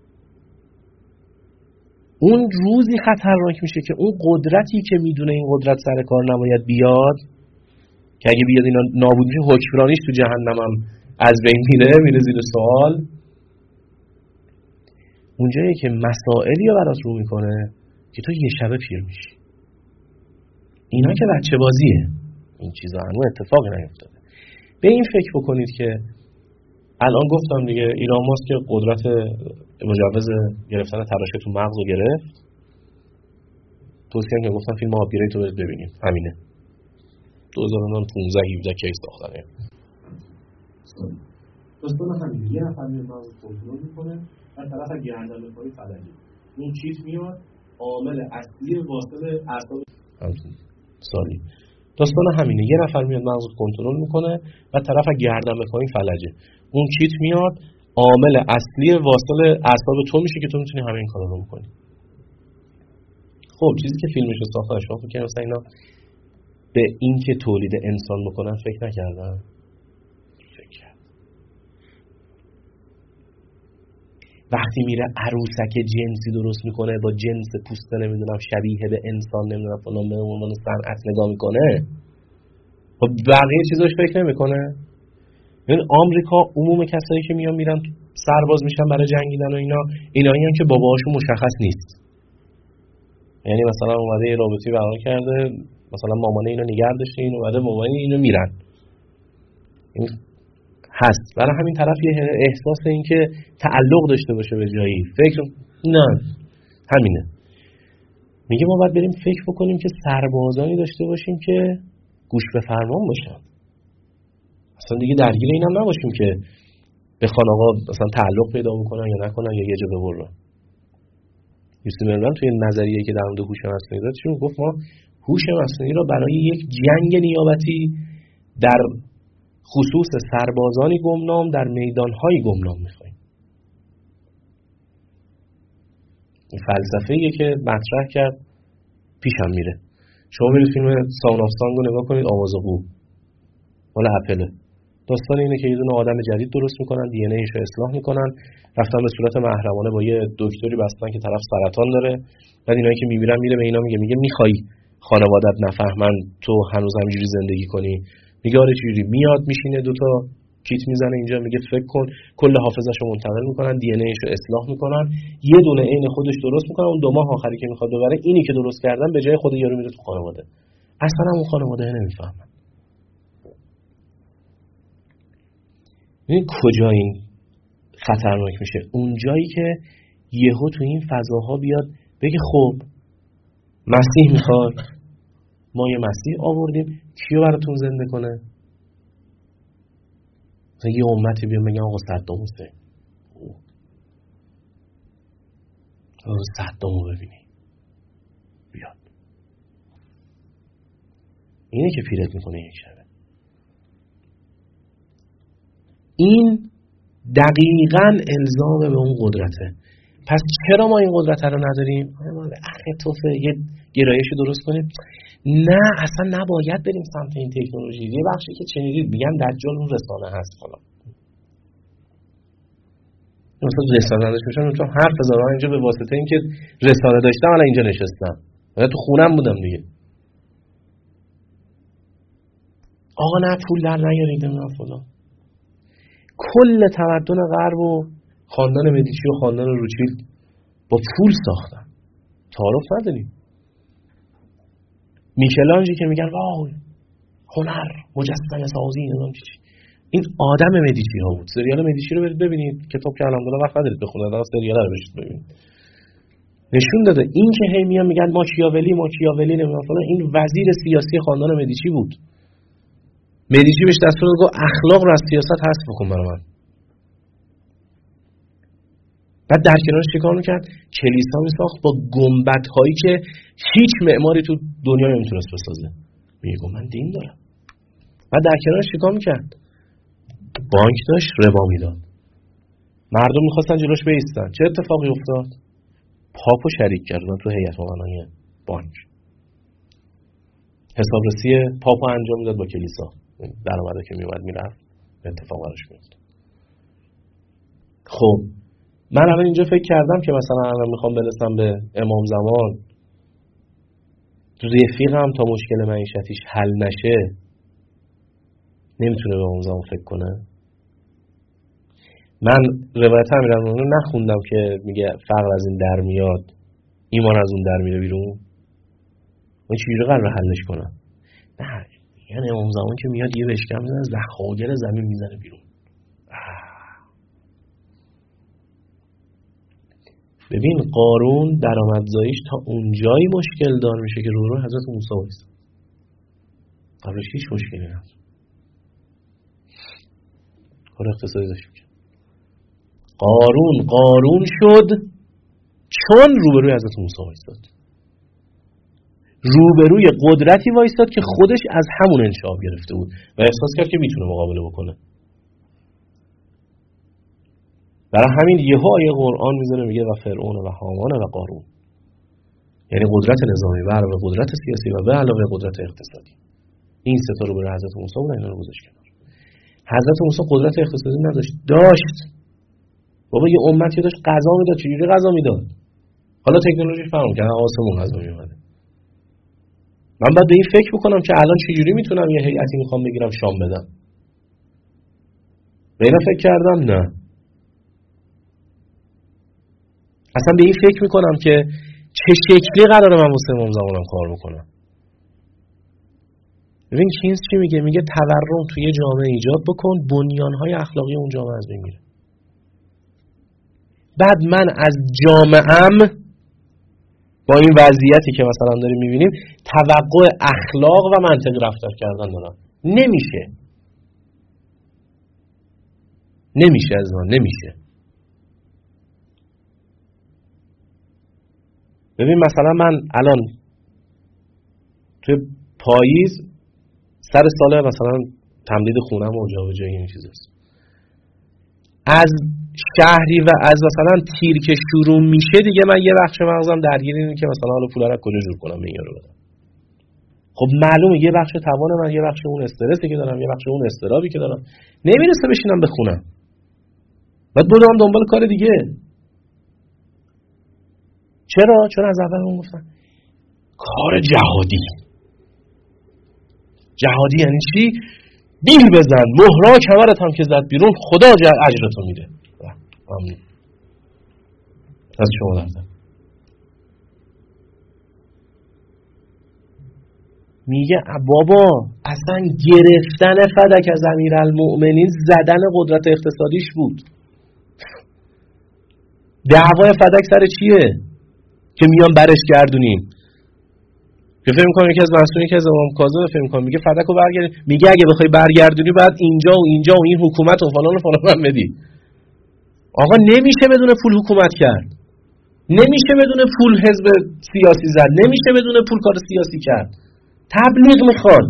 اون روزی خطرناک میشه که اون قدرتی که میدونه این قدرت سر کار نباید بیاد، که اگه بیاد اینا نابود میشه، حکمرانیش تو جهنم هم از بین میره زیر سوال. اونجایی که مسائلی رو برات رو میکنه که تو یه شبه پیر میشی. اینا که بچه بازیه، این چیزا هنوز اتفاقی نیفتاده. به این فکر بکنید که الان گفتم دیگه ایران ماسک که قدرت مجوز گرفتن تراشه تو مغز رو گرفت، توصیه که گفتم فیلم آبگیری تو ببینیم، همینه 2015-17 کیس ساختنه. داستان همینه، یه نفر میاد مغز کنترل میکنه و طرف گردن به پای فلجی اون چیز میاد عامل اصلی واصل اعصاب سالی. داستان همینه، یه نفر میاد مغز کنترل میکنه و طرف گردن به پای فلجه، اون چیت میاد عامل اصلی واصل اعصاب تو میشه که تو میتونی همین کارا رو بکنی. خب چیزی که فیلمش رو ساخته شما فکر کنم مثلا اینا به این که تولید انسان بکنن فکر نکردن؟ فکر کرد. وقتی میره عروسک جنسی درست میکنه با جنس پوست نمیدونم شبیه به انسان نمیدونم فلان به عنوان صنعت نگاه میکنه، خب بقیه چیزاش فکر نمیکنه؟ یعنی آمریکا عموم کسایی که میرن سرباز میشن برای جنگیدن و اینایی که باباهاشون مشخص نیست. یعنی مثلا اومده یه رابطه‌ای برقرار کرده مثلا مامانه اینو نگه داشته، اینو بعد مامانه اینو میرن. این هست. برای همین طرف یه احساس این که تعلق داشته باشه به جایی، فکر نه همینه. میگه ما باید بریم فکر بکنیم که سربازانی داشته باشیم که گوش به فرمان باشن. اصلا دیگه درگیر اینم نباشیم که بخوان آقا مثلا تعلق پیدا بکنن یا نکنن یا یه جا ببرن. یوسف مرزا توی نظریه‌ای که در مورد هوش مصنوعی داد چون گفت ما هوش مصنوعی را برای یک جنگ نیابتی در خصوص سربازانی گمنام در میدان‌های گمنام می‌خوایم. این فلسفه‌ایه که مطرح کرد پیشم میره. شما برید فیلم ساون آف سانگ رو نگاه کنید، آوازگو مال اپله. داستان اینه که یه دونه آدم جدید درست میکنن، دی ان ایش رو اصلاح میکنن، رفتن به صورت محرمانه با یه دکتری بستن که طرف سرطان داره. بعد اینایی که میبینن میره به اینا میگه میخوای خانوادت نفهمن تو هنوز همینجوری زندگی کنی؟ میگه آره چجوری؟ میاد میشینه دوتا کیت میزنه اینجا، میگه فکر کن، کل حافظه‌شو منتقل میکنن، دی ان ایش رو اصلاح میکنن، یه دونه عین خودش درست میکنن. اون 2 ماه آخری که میخواد ببره اینی که درست کردن به جای خود یارو میره تو خانواده. اصلا اون خانواده نمیفهمن. این کجا این خطرناک میشه؟ اون جایی که یهو تو این فضاها بیاد بگه خب مسیح میخواد، ما یه مسیح آوردیم، کیو براتون زنده کنه؟ یه امتی بیاد میگه آقا صدام حسین، صدامو ببینی بیاد. اینه که پیرت میکنه یک شبه. این دقیقاً الزام به اون قدرته. پس چرا ما این قدرت رو نداریم؟ اخه توفه یه گرایشی درست کنیم؟ نه اصلا نباید بریم سمت این تکنولوژی. یه بخشی که چنیدید میگن دجال اون رسانه هست. حالا مثلا رسانه داشتم چون حرف زدم اینجا به واسطه اینکه رسانه داشتم الان اینجا نشستم. من تو خونم بودم دیگه. آقا نه پول در نیارید نه فلان. کل تمدن غرب و خاندان مدیچی و خاندان روچیلد با پول ساختن. تعارف نداریم. میکلانجی که میگن وای هنر مجسمه سازی نمیدونم چی. این آدم مدیچی ها بود. سریال مدیچی رو برید ببینید. کتاب که الحمدلله وقت ندارید بخونید، الان سریال رو بشید ببینید. نشون داده این که هی میگن ماکیاولی نمیدونم فلان، این وزیر سیاسی خاندان مدیچی بود. مدیچی بهش دستور داد اخلاق رو از سیاست حذف بکن برای من. بعد در کنارش چیکار میکرد؟ کلیسا میساخت با گنبدهایی که هیچ معماری تو دنیا نمیتونست بسازه. میگه من دین دارم. بعد در کنارش چیکار میکرد؟ بانک داشت، ربا میداد. مردم میخواستن جلوش بایستن. چه اتفاقی افتاد؟ پاپو شریک کردن تو هیئت امنای بانک. حسابرسی پاپو انجام میداد با کلیسا. درآمده که میومد میرفت اتفاق براش میفته. خب من الان اینجا فکر کردم که مثلا الان میخوام برسم به امام زمان، رفیقم تا مشکل معیشتیش حل نشه نمیتونه به امام زمان فکر کنه. من روایت امیرالمومنین رو نخوندم که میگه فقر از این در میاد ایمان از اون در میره بیرون. من چجوری قراره حلش کنم؟ نه یعنی امام زمان که میاد یه بشکم میزنه زخاگر زمین میزنه بیرون. ببین قارون درآمدزاییش تا اونجایی مشکل دار میشه که رو حضرت موسی وایساد. قبلش هیچ مشکلی نداره. کار اقتصادی داشت میشه. قارون شد چون روبروی حضرت موسی وایساد. روبروی قدرتی وایساد که خودش از همون انشاب گرفته بود و احساس کرد که میتونه مقابله بکنه. برای همین یهو آیه قرآن میذاره میگه و فرعون و هامان و قارون، یعنی قدرت نظامی و علاوه قدرت سیاسی و به علاوه قدرت اقتصادی. این سه تا رو برای حضرت موسی بود، اینا رو گذاشت کنار. حضرت موسی قدرت اقتصادی نداشت، داشت. بابا یه امتی داشت غذا میداد. چجوری غذا میداد؟ حالا تکنولوژی فهم کرد آسمون غذا میومده. من باید به این فکر بکنم که الان چجوری میتونم یه هیئتی میخوام بگیرم شام بدم. به اینا فکر کردم نه. اصلا به این فکر میکنم که چه شکلی قراره من واسه امام زمانم کار بکنم. ببین کینز چی میگه؟ میگه تورم توی جامعه ایجاد بکن، بنیانهای اخلاقی اون جامعه از بین میره. بعد من از جامعه‌ام با این وضعیتی که مثلا داریم میبینیم توقع اخلاق و منطق رفتار کردن دارم. نمیشه از من نمیشه. ببین مثلا من الان توی پاییز سر سال مثلا تمدید خونم و جابجایی این چیزاست، از شهری و از مثلا تیر که شروع میشه دیگه من یه بخش مغزم درگیر اینه که مثلا حالا پولا رو کجا جور کنم این رو بدم. خب معلومه یه بخش توان من، یه بخش اون استرسی که دارم، یه بخش اون استرابی که دارم نمیرسه بشینم بخونم، بعد برم دنبال کار دیگه. چرا؟ چون از اول اون گفتن کار جهادی یعنی چی؟ بیل بزن، مهرا کمرت هم که زد بیرون خدا اجرتو میده. ممنون از شما دردم. میگه بابا اصلا گرفتن فدک از امیرالمؤمنین زدن قدرت اقتصادیش بود. دعوای فدک سر چیه که میان برش گردونیم؟ که فکر می‌کنم یکی از مسئولین که از امام کاظم فکر می‌کنم میگه فدکو برگردون، میگه اگه بخوای برگردونی بعد اینجا و اینجا و این حکومت و فلان و فلان بدی. آقا نمیشه بدون پول حکومت کرد، نمیشه بدون پول حزب سیاسی زد، نمیشه بدون پول کار سیاسی کرد. تبلیغ میخواد،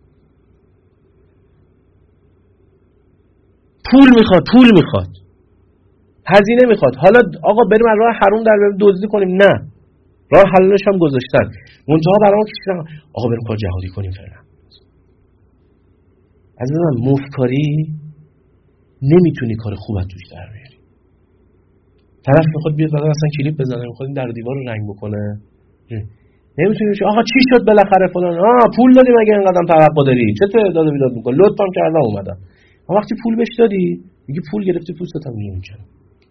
پول میخواد، هزینه میخواد. حالا آقا بریم از راه حرام در بریم دزدی کنیم؟ نه، راه حلالش هم گذاشتن. منتها برام کشیدن آقا بریم کار جهادی کنیم فعلا. عزیزم مفکاری نمیتونی کار خوبت توش در بیاری. طرف میخواد بیاد مثلا کلیپ بزنه، میخواد این در دیوار رو رنگ بکنه، نمیتونی بگی آقا چی شد بالاخره فلان، پول دادی مگه اینقدرم توقع داری؟ چه تعداد بیداد میکنی؟ لطفم کردم اومدم. وقتی پول بهش دادی میگی پول گرفتی پوستت هم نمیکنه.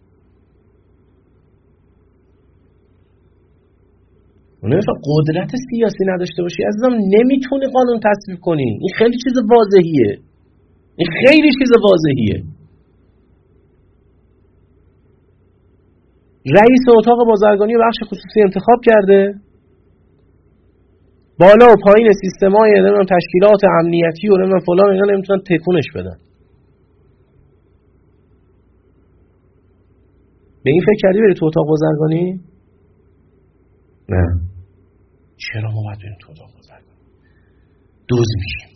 اونم قدرت سیاسی نداشته باشی عزیزم نمیتونی قانون تصویب کنی. این خیلی چیز واضحیه. رئیس اتاق بازرگانی بخش خصوصی انتخاب کرده، بالا و پایین سیستم‌های نمیدونم تشکیلات امنیتی و نمیدونم فلان اینا نمیتونن تکونش بدن. به این فکر کردی بری تو اتاق بازرگانی؟ نه. چرا ما باید بریم تو اتاق بازرگانی؟ دوز میشیم.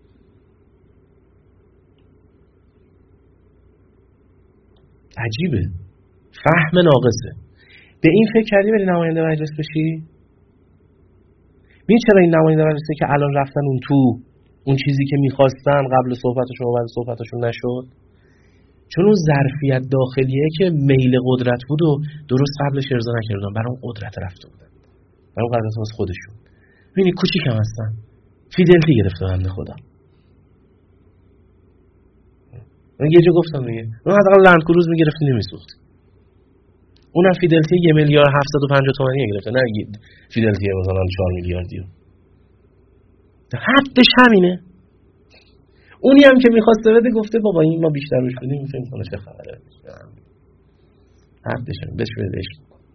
عجیبه، فهم ناقصه. به این فکر کردی بری نماینده مجلس بشی؟ ببین چرا این نماینده مجلسی که الان رفتن اون تو اون چیزی که میخواستن قبل صحبتشون و بعد صحبتشون نشد؟ چون اون ظرفیت داخلیه که میل قدرت بود و درست قبلش ارضا نکردن، برای اون قدرت رفته بودن، برای اون قدرت واسه خودشون. ببینی کوچیکم هستن، فیدلتی گرفته بنده خدا. من یه جا گفتم دیگه اون حداقل لند کروز میگرفت نمیسوخت، اونم فیدلتی 1,750,000 تومانی گرفته، نه فیدلتی مثلا 4 میلیاردی. حدش همینه. اونی هم که میخواسته بده گفته بابا این ما بیشتر روش بدیم فکر کنه چه خبره. حدش همین، بهش بدهش.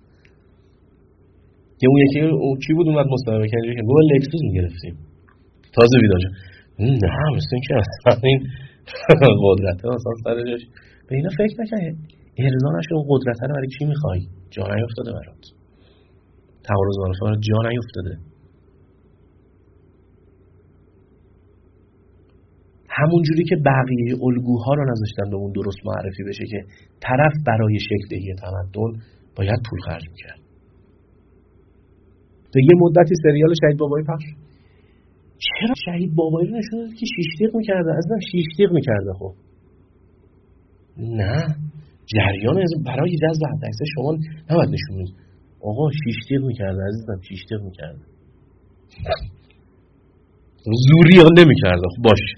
که اون یکی چی بود اومد مصاحبه کرد که گفت لکسوس میگرفتیم. تازه بیدار شد. نه مثل این که اصلا این قدرته اصلا سرش به اینا فکر نکن. ارضا نشه اون قدرته رو برای چی میخوای؟ جا نیفتاده برات. تعارض برات جا نیفتاده. همون جوری که بقیه الگوها رو نذاشتن به اون درست معرفی بشه که طرف برای شکل دهی تمدن باید پول خرج میکرد. تو یه مدتی سریال شهید بابایی پخش. چرا شهید بابایی رو نشون داد که شیشتیق میکرده؟ عزیزم شیشتیق میکرده. خب نه، جریان برای جذب حداکثر شما نباید نشون بدید. آقا شیشتیق میکرده عزیزم، شیشتیق میکرده. زوری ها نمیکرده. خب باشه.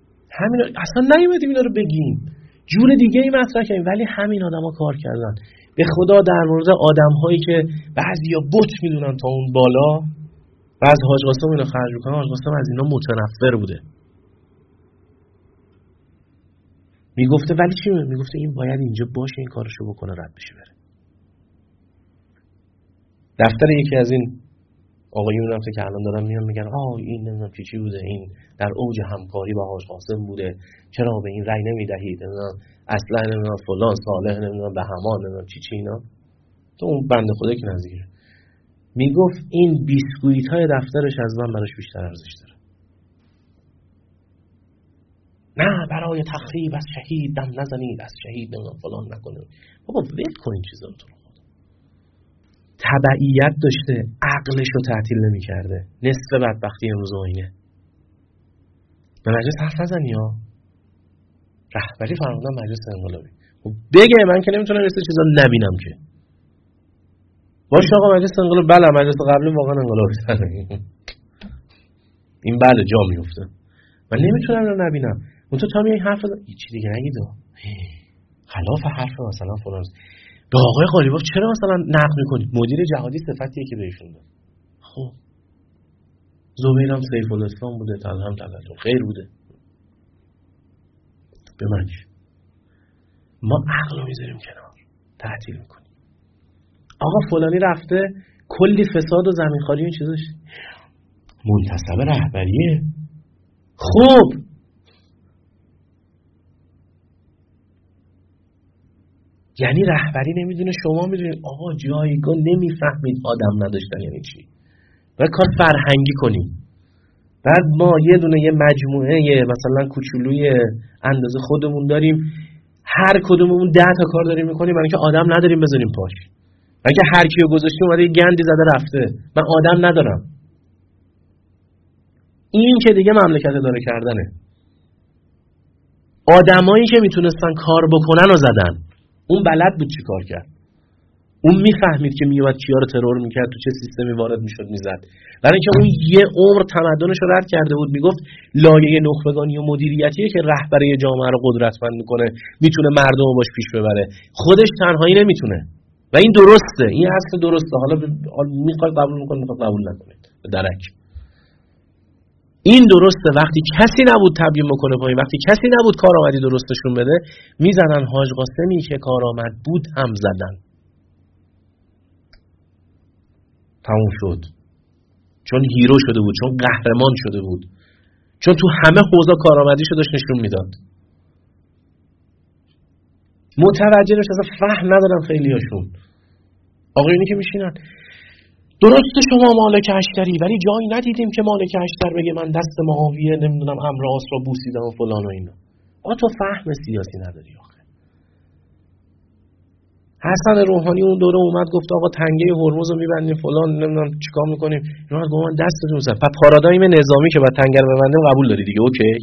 همین اصلا نیومدیم اینا رو بگیم، جور دیگه ای مطرح کردیم، ولی همین آدما کار کردن. به خدا در مورد آدم‌هایی که بعضیا بت میدونن تا اون بالا و از حاج قاسم اینو خرج میکنن، حاج قاسم از اینا متنفر بوده. میگفته ولی چی میگفته؟ این باید اینجا باشه، این کارشو بکنه، رد بشه بره. دفتر یکی از این آقایون رفته که الان دارن میان میگن این نمیدونم چی بوده، این در اوج همکاری با حاج قاسم بوده، چرا به این رأی نمیدهید، نمیدونم اصلا نمیدونم فلان صالح نمیدونم بهمان نمیدونم چی اینا. تو اون بنده خدا که نزدیکه میگفت این بیسکویت های دفترش از من براش بیشتر ارزش داره. نه برای تخریب از شهید دم نزنید، از شهید نمیدونم فلان نکنید. بابا ول کن این چیزا رو. تو تبعیت داشته، عقلش رو تعطیل نمی کرده. نصف بدبختی امروز آینه. به مجلس حرف نزنی ها. رهبری فرمودن مجلس انقلابی. بگه من که نمیتونم این چیزا نبینم که. باشه آقا مجلس انقلاب، بله مجلس قبلی واقعا انقلابی تره. این بله جا میفته. من نمیتونم رو نبینم. اون تو تا میای حرف چی دیگه نگید. خلاف حرف مثلا فلان به آقای قالیباف چرا مثلا نقد میکنید؟ مدیر جهادی صفتیه که بهشون داد. خب زبیر هم سیف الاسلام بوده، تلهم تلتون خیر بوده. به من ما عقل رو میذاریم کنار، تعطیل میکنیم. آقا فلانی رفته کلی فساد و زمینخواری این چیزاش منتسب رهبریه. خوب یعنی رهبری نمیدونه، شما میدونید آقا جایگاه نمیفهمید آدم نداشتن یعنی چی. و کار فرهنگی کنیم. بعد ما یه دونه یه مجموعه مثلا کوچولوی اندازه خودمون داریم، هر کدوممون 10 تا کار داریم میکنیم، برای اینکه آدم نداریم بذاریم پاش. برای اینکه هر کیو گذاشتیم اومده یه گندی زده رفته. من آدم ندارم. این که دیگه مملکت اداره کردنه. آدمایی که میتونستن کار بکنن و زدن. اون بلد بود چی کار کرد. اون میفهمید که میومد کیا رو ترور میکرد، تو چه سیستمی وارد میشد میزد. برای اینکه اون یه عمر تمدنش رو رد کرده بود. میگفت لایه نخبگانی و مدیریتیه که رهبری جامعه رو قدرتمند میکنه، میتونه مردم رو باش پیش ببره. خودش تنهایی نمیتونه. و این درسته، این اصل درسته. حالا میخواد قبول میکنه، میخواد قبول نکنید، درک. این درسته. وقتی کسی نبود تبیین بکنه پایین، وقتی کسی نبود کارآمدی درستشون بده، میزنن. حاج قاسمی که کارآمد بود هم زدن. تموم شد. چون هیرو شده بود، چون قهرمان شده بود، چون تو همه حوزه کارآمدیشو داشت نشون میداد. متوجه نمیشن، اصلا فهم ندارن خیلیاشون. آقایونی که میشینن درسته شما مالک اشتری، ولی جایی ندیدیم که مالک اشتر بگه من دست معاویه نمیدونم امر آس را بوسیدم و فلان و اینا. تو فهم سیاسی نداری آخه. حسن روحانی اون دوره اومد گفت آقا تنگه هرمز رو میبندیم فلان نمیدونم چیکار میکنیم، اومد گفت من دستتون زدم. پس پارادایم نظامی که بعد تنگه رو ببندیم قبول داری دیگه، اوکی.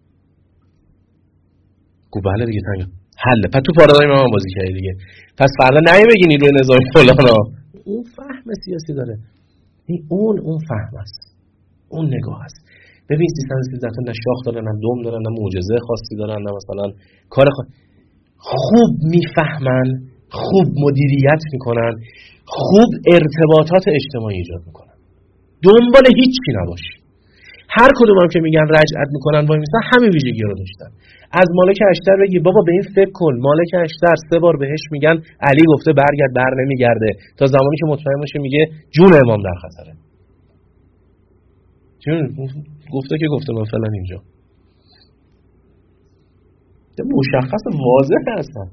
گفت بله دیگه تنگه حله. پس تو پارادایم من بازی کردی دیگه. پس فردا نمی بگین نیروی نظامی فلانا. اون فهم سیاسی داره. اون فهم است. اون نگاه است. ببین 313 تا نه شاخ دارن، نه دم دارن، نه معجزه خاصی دارن، نه مثلا کار خوب میفهمن، خوب مدیریت میکنن، خوب ارتباطات اجتماعی ایجاد میکنن. دنبال هیچی نباشی. هر کدوم هم که میگن رجعت میکنن وای میسن، همین ویژگی رو داشتن. از مالک اشتر بگی بابا به این فکر کن، مالک اشتر 3 بار بهش میگن علی گفته برگرد، بر نمیگرده، تا زمانی که مطمئن باشه میگه جون امام در خطره. چون گفته که گفته من فعلا اینجا مشخص واضح هستن.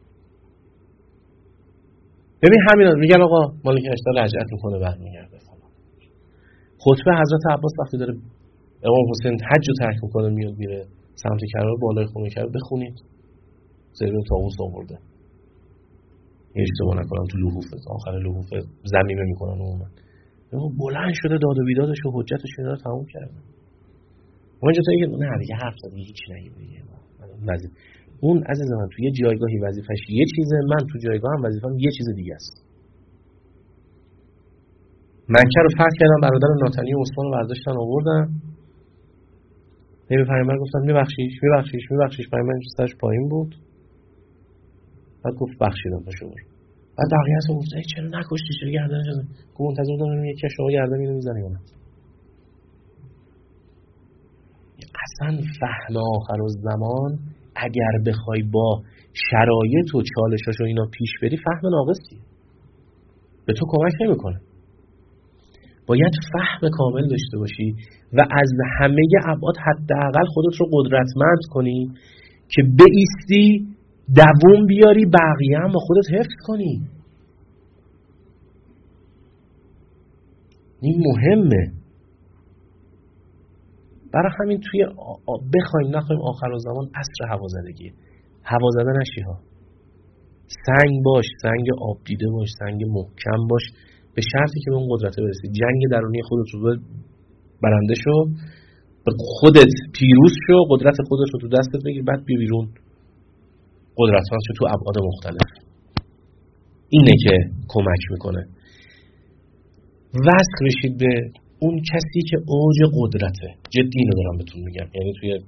ببین همینا میگن آقا مالک اشتر رجعت میکنه برمیگرده. خطبه حضرت عباس وقتی داره امام حسین حج رو ترک میکنه میاد میره سمت کربلا، بالای خونه کربلا بخونید. زیر طاووس آورده. اشتباه نکنم تو لحوف آخر لحوف زمینه میکنن عموما. بلند شده داد و بیدادش و حجتش اینا رو تموم کرده. اونجا تا اینکه نه دیگه حرف زدی هیچ نگی دیگه. اون عزیز من تو یه جایگاهی وظیفه‌اش یه چیزه، من تو جایگاهم وظیفه‌م یه چیز دیگه است. مکه رو فتح کردن، برادر ناتنی و عثمان رو برداشتن آوردن. به پیامبر گفتن میبخشیش. پیامبر سرش پایین بود. بعد گفت بخشیدم باشو. بعد بقیه اصلا گفتن چرا نکشتی، چرا گردنش نزدی؟ گفت منتظر بودم یکی از شما گردن اینو میزنه یا نه. اصلا فهم آخرالزمان اگر بخوای با شرایط و چالشاش و اینا پیش بری فهم ناقصی به تو کمک نمیکنه. باید فهم کامل داشته باشی و از همه ابعاد حداقل خودت رو قدرتمند کنی که بایستی دووم بیاری، بقیه هم با خودت حفظ کنی. این مهمه. برای همین توی بخوایم نخوایم آخرالزمان عصر هوازدگی، هوازده نشی ها. سنگ باش، سنگ آب دیده باش، سنگ محکم باش، به شرطی که به اون قدرت برسی. جنگ درونی خودت رو برنده شو، خودت پیروز شو، قدرت خودت رو تو دستت بگیر، بعد بیا بیرون قدرتمند شو تو ابعاد مختلف. اینه که کمک میکنه. وصل بشید به اون کسی که اوج قدرته. جدی اینو دارم بهتون میگم. یعنی توی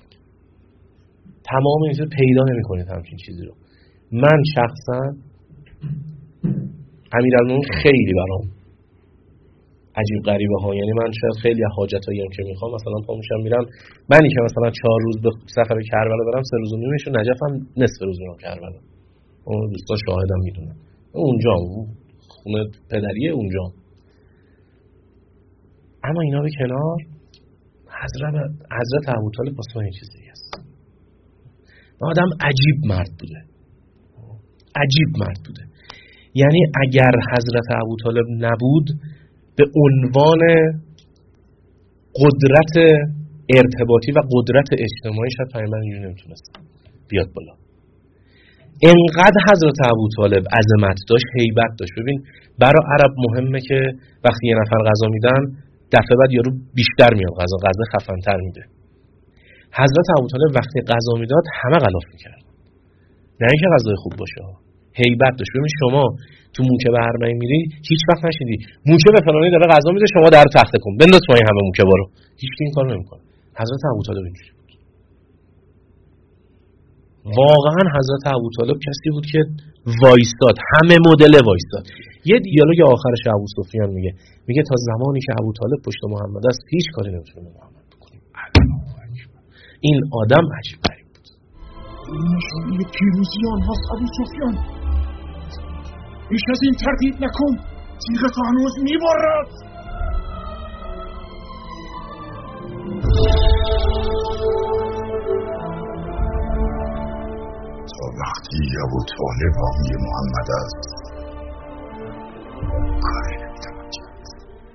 تمام این چیز پیدا نمی‌کنید همچین چیزی رو. من شخصا امیرالمومنین خیلی برام عجیب غریبه ها. یعنی من شاید خیلی حاجتایی که میخوام مثلا پا میشم میرم، منی که مثلا 4 روز به سفر کربلا برم 3 روز و نیمه و نجف هم نصف روز میرم کربلا. اون دوستا شاهدم میدونن. اونجا خونه پدریه اونجا. اما اینا به کنار، حضرت ابوطالب واسه من یه چیز دیگه است. آدم عجیب مرد بوده. عجیب مرد بوده. یعنی اگر حضرت ابوطالب نبود به عنوان قدرت ارتباطی و قدرت اجتماعی شاید پیامبر اینجوری نمیتونست بیاد بالا. انقدر حضرت ابوطالب عظمت داشت، هیبت داشت. ببین برای عرب مهمه که وقتی یه نفر غذا میدن دفعه بعد یارو بیشتر میاد غذا خفن‌تر میده. حضرت ابوطالب وقتی غذا میداد همه غلاف میکرد. نه اینکه غذای خوب باشه، هیبت داشت. ببین شما تو موکه به هرمنی میری هیچ وقت نشیدی موکه به فلانی داره غذا میده شما در تخته کن بنداز پایین همه موکه بارو، هیچ کی این کارو نمیکنه. حضرت ابوطالب اینجوری بود. واقعا حضرت ابوطالب کسی بود که وایستاد، همه مدل وایستاد. یه دیالوگ آخرش ابو سفیان میگه تا زمانی که ابوطالب پشت محمد است هیچ کاری نمیتونه محمد بکنه. این آدم عجیب غریب بود. این نشانه پیروزی آنهاست ابو سفیان. بیش از این تردید نکن، تیغ تو هنوز میبارد. تا وقتی ابوطالب حامی محمد است کاری نمیتوان کرد.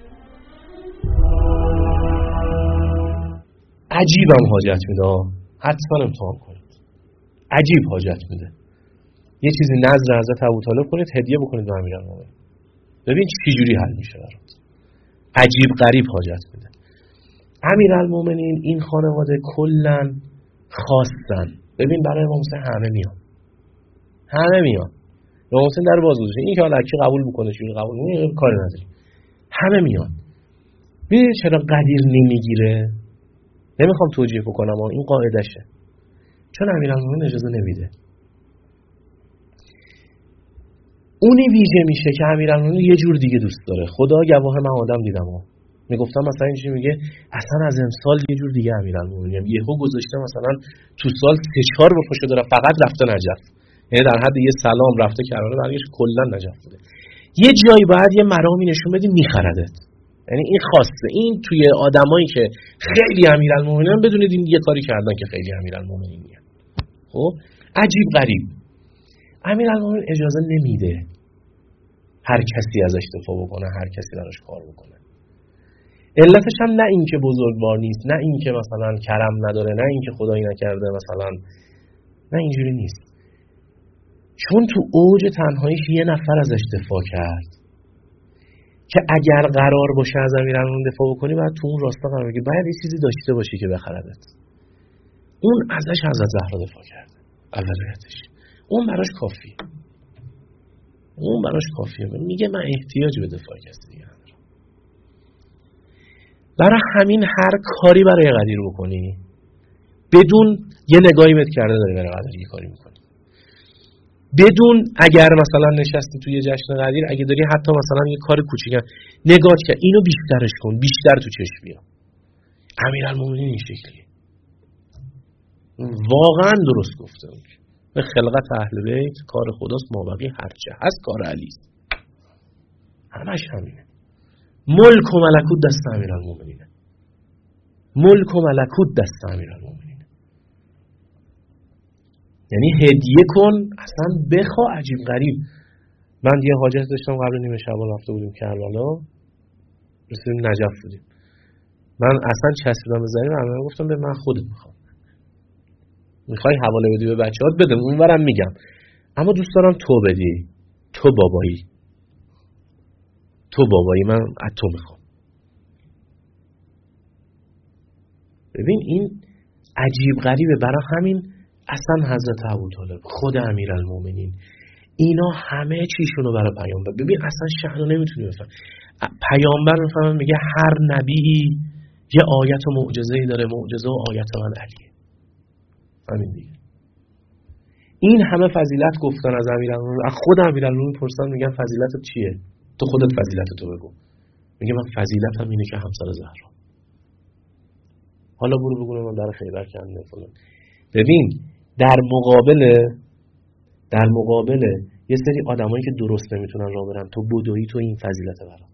عجیبم حاجت میده، حتما امتحان کنید. عجیب حاجت میده. یه چیزی نظر حضرت ابوطالب کنید، هدیه بکنید به امیرالمومنین، ببین چه جوری حل میشه برات. عجیب غریب حاجت میده. امیرالمومنین این خانواده کلا خواستن. ببین برای امام حسین همه میان. امام حسین در باز گذاشته. این که حالا کی قبول بکنه چی قبول نمیکنه کاری نداری. همه میان. ببین چرا قدیر نمیگیره؟ نمیخوام توجیه بکنم اما این قاعدشه. چون امیرالمومنین اجازه نمیده. اونی ویژه میشه که امیرالمومنین یه جور دیگه دوست داره. خدا گواه من آدم دیدم میگفتم مثلا اینجوری میگه اصلا از امسال یه جور دیگه امیرالمومنین یهو گذاشته مثلا تو سال 3-4 بار پشت داره فقط رفته نجف، یعنی در حد یه سلام رفته کرانه برگشت کلا نجف بوده. یه جایی باید یه مرامی نشون بدی میخردت. یعنی این خواسته. این توی آدمایی که خیلی امیرالمومنین بدونید این یه کاری کردن که خیلی امیرالمومنینن. خب عجیب غریب امیرالمومنین اجازه نمیده هر کسی ازش دفاع بکنه، هر کسی براش کار بکنه. علتش هم نه این که بزرگوار نیست، نه این که مثلا کرم نداره، نه این که خدایی نکرده مثلا، نه اینجوری نیست. چون تو اوج تنهاییش یه نفر ازش دفاع کرد که اگر قرار باشه از امیرالمومنین دفاع بکنی باید تو اون راستا قرار بگیری، باید یه چیزی داشته باشی که بخردت. اون ازش حضرت زهرا دفاع کرده اولویتش. اون براش کافیه. میگه من احتیاجی به دفاع کسی دیگه ندارم. برای همین هر کاری برای قدیر بکنی بدون یه نگاهی بهت کرده داری برای قدیر یه کاری میکنی. بدون اگر مثلا نشستی توی جشن قدیر، اگه داری حتی مثلا یه کار کوچیک نگاه کرد، اینو بیشترش کن، بیشتر تو چشم بیا. امیرالمومنین این شکلیه. واقعا درست گفته بود. به خلقت اهل بیت کار خداست، مابقی هرچه هست کار علیست. همش همینه. ملک و ملکوت دست امیرالمومنینه. ملک و ملکوت دست امیرالمومنینه. یعنی هدیه کن، اصلا بخوا. عجیب غریب. من یه حاجت داشتم قبل نیمه شعبان، رفته بودیم کربلا، رسیدیم نجف بودیم. من اصلا چسبیدم به زمین، من گفتم به من خودت میخوام. میخوای حواله بدی به بچه‌هات بده، اونورم میگم. اما دوست دارم تو بدی. تو بابایی. تو بابایی، من از تو میخوام. ببین این عجیب غریبه. برای همین اصلا حضرت ابوطالب، خود امیرالمومنین، اینا همه چیشونو برای پیامبر. ببین اصلا شأنو نمیتونی بفهم. پیامبر میفهمن میگه هر نبی یه آیت و معجزه‌ای داره، معجزه و آیت من علیه. همین دیگه. این همه فضیلت گفتن از امیرالمومنین، از خود امیرالمومنین پرسیدن، میگن فضیلتت چیه؟ تو خودت فضیلتتو بگو. میگه من فضیلتم اینه که همسر زهرا. حالا برو بگو من در خیبر کنده فلان. ببین در مقابل یه سری آدمایی که درست نمیتونن راه برن، تو بدویی، تو این فضیلت برات.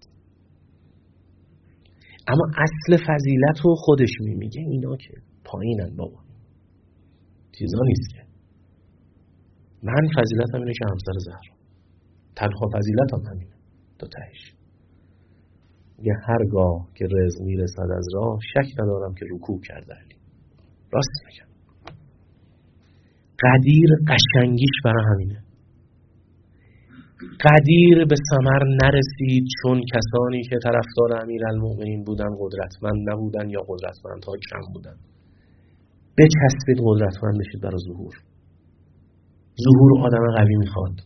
اما اصل فضیلت رو خودش میگه اینا که پایینن بابا، چیزا نیست که. من فضیلتم اینه که همسر زهرا، تنها فضیلتم همینه تا تهش. یه هرگاه که رزق میرسد از راه، شک ندارم که رکوع کرده علی. راست میگم. قدیر قشنگیش برای همینه. قدیر به ثمر نرسید چون کسانی که طرفدار امیرالمومنین بودن قدرتمند نبودن یا قدرتمندها کم بودن. بچسبید قدرتمند بشید برای ظهور. ظهور آدم قوی میخواد.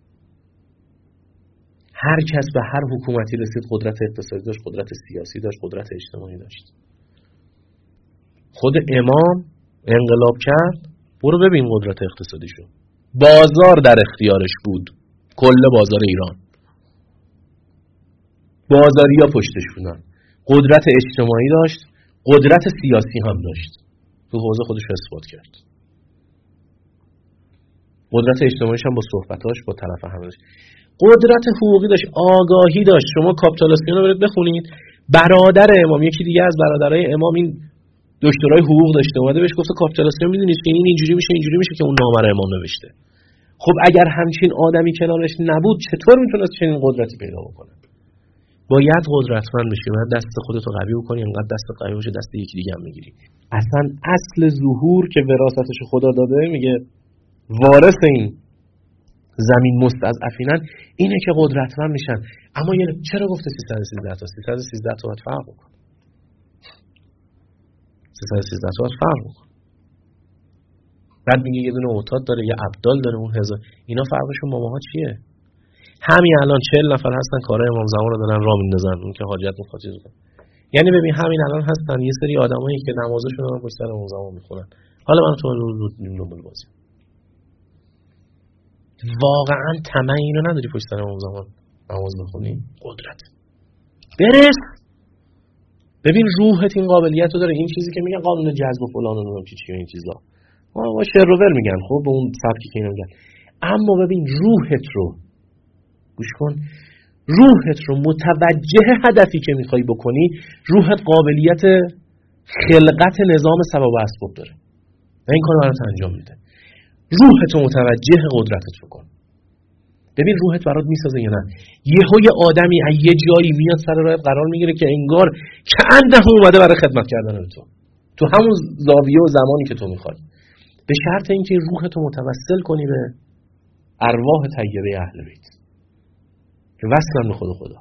هر کس به هر حکومتی رسید قدرت اقتصادی داشت، قدرت سیاسی داشت، قدرت اجتماعی داشت. خود امام انقلاب کرد، برو ببین قدرت اقتصادیشو. بازار در اختیارش بود، کل بازار ایران. بازاریا پشتش بودن. قدرت اجتماعی داشت، قدرت سیاسی هم داشت. تو حوزه خودش رو اثبات کرد. قدرت اجتماعیش هم با صحبتاش با طرف همه داشت. قدرت حقوقی داشت، آگاهی داشت. شما کاپیتالاسیون رو برید بخونید. برادر امام، یکی دیگه از برادرای امام، این دکترای حقوق داشته، اومده بهش گفته کاپیتالاسیون میدونید که این اینجوری میشه، اینجوری میشه، که اون نامه رو امام نوشته. خب اگر همچین آدمی کنارش نبود چطور میتونست چنین قدرتی پیدا بکنه؟ باید قدرتمند بشی، باید دست خودتو قوی بکنی، انقدر دست قوی باشه دست یکی دیگه هم میگیری. اصلا اصل ظهور که وراثتش خدا داده، میگه وارث این زمین مستضعفینن، اینه که قدرتمند میشن. اما چرا گفته 313 تا؟ 313 تا باید فرق بکن. 313 تا باید فرق بکن. بعد میگه یه دونه اوتاد داره، یه ابدال داره، اون هزار. اینا فرقشون با ماها چیه؟ همین الان 40 نفر هستن کارای امام زمان رو دارن راه میندازن، اون که حاجت میخواد چیز کنه. یعنی ببین همین الان هستن یه سری آدمایی که نمازشون رو پشت سر امام زمان میخونن. حالا من تو دنبال بازی. واقعا طمع اینو نداری پشت سر امام زمان نماز بخونی؟ قدرت. برس. ببین روحت این قابلیت رو داره. این چیزی که میگن قانون جذب و فلان و نمیدونم چی این چیزا. ما شروور میگن، خب به اون سبکی که اینا میگن. اما ببین روحت رو گوش کن، روحت رو متوجه هدفی که میخوای بکنی، روحت قابلیت خلقت نظام سبب و اسباب داره و این کار رو برات انجام میده. روحت رو متوجه قدرتت بکن. ببین روحت برات میسازه یا نه. یه آدمی از یه جایی میاد سر راهت قرار میگیره که انگار که انده اومده برای خدمت کردن تو همون زاویه و زمانی که تو میخوای، به شرط اینکه روحت رو متوسل کنی به ارواح طیبه اهل بیت که وصلن به خدا.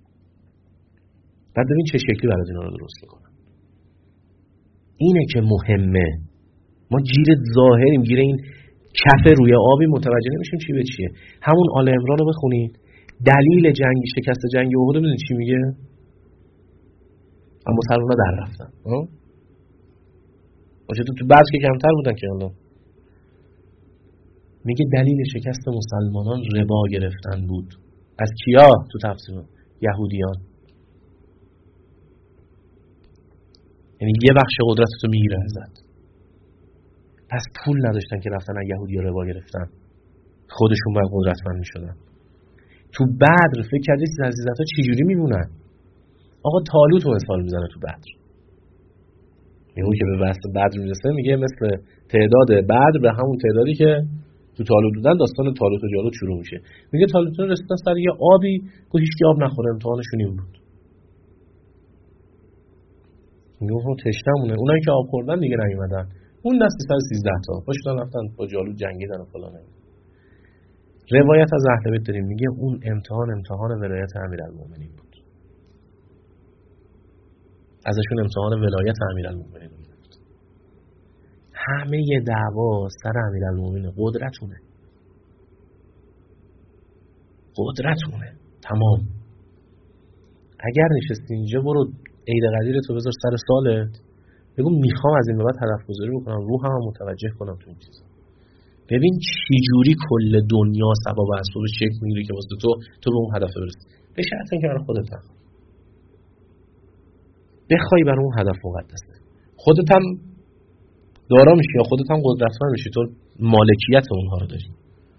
بعد ببین چه شکلی برات اینا رو درست میکنن. اینه که مهمه. ما گیر ظاهریم، گیر این کف روی آبی، متوجه نمیشیم چی به چیه. همون آل عمران رو بخونید، دلیل جنگ، شکست جنگ احد رو ببینید چی میگه. اما مسلمان‌ها در رفتن. باشه تو بعض که کمتر بودن که الله. میگه دلیل شکست مسلمانان ربا گرفتن بود. از کیا؟ تو تفسیر یهودیان. یعنی یه بخش قدرتتو میگیره ازت. پس پول نداشتن که رفتن از یهودی‌ها ربا گرفتن، خودشون باید قدرتمند میشدن. تو بدر فکر کردید عزیزات‌ها چجوری میمونن؟ آقا طالوت رو مثال میزنه تو بدر. اون که به وسط بدر میرسه میگه مثل تعداد بدر به همون تعدادی که تو طالوت بودن، داستان طالوت و جالوت شروع میشه. میگه طالوت رسیدن سر یه آبی که هیچ کی آب نخوره، امتحانشون این بود. میگه اون تشنمونه، اونایی که آب خوردن دیگه نیومدن. اون دست 13 تا پاشدن رفتن با جالوت جنگیدن و فلان. روایت از اهل بیت داریم میگه اون امتحان ولایت امیرالمومنین بود. ازشون امتحان ولایت امیرالمومنین بود. همه ی دعوا سر امیرالمومنین، قدرتونه تمام. اگر نشستی اینجا برو عید قدیرتو بذار سر سالت، بگو میخوام از این به بعد هدف گذاری بکنم، روحم متوجه کنم تو این چیزا. ببین چی جوری کل دنیا سبب و اسباب شکل میگیره که واسه تو به اون هدف برسی، به شرط اینکه برای خودت بخوای برای اون هدف مقدسه، خودت هم دارا میشی یا خودت هم قدرتمند میشی، تو مالکیت اونها رو داری.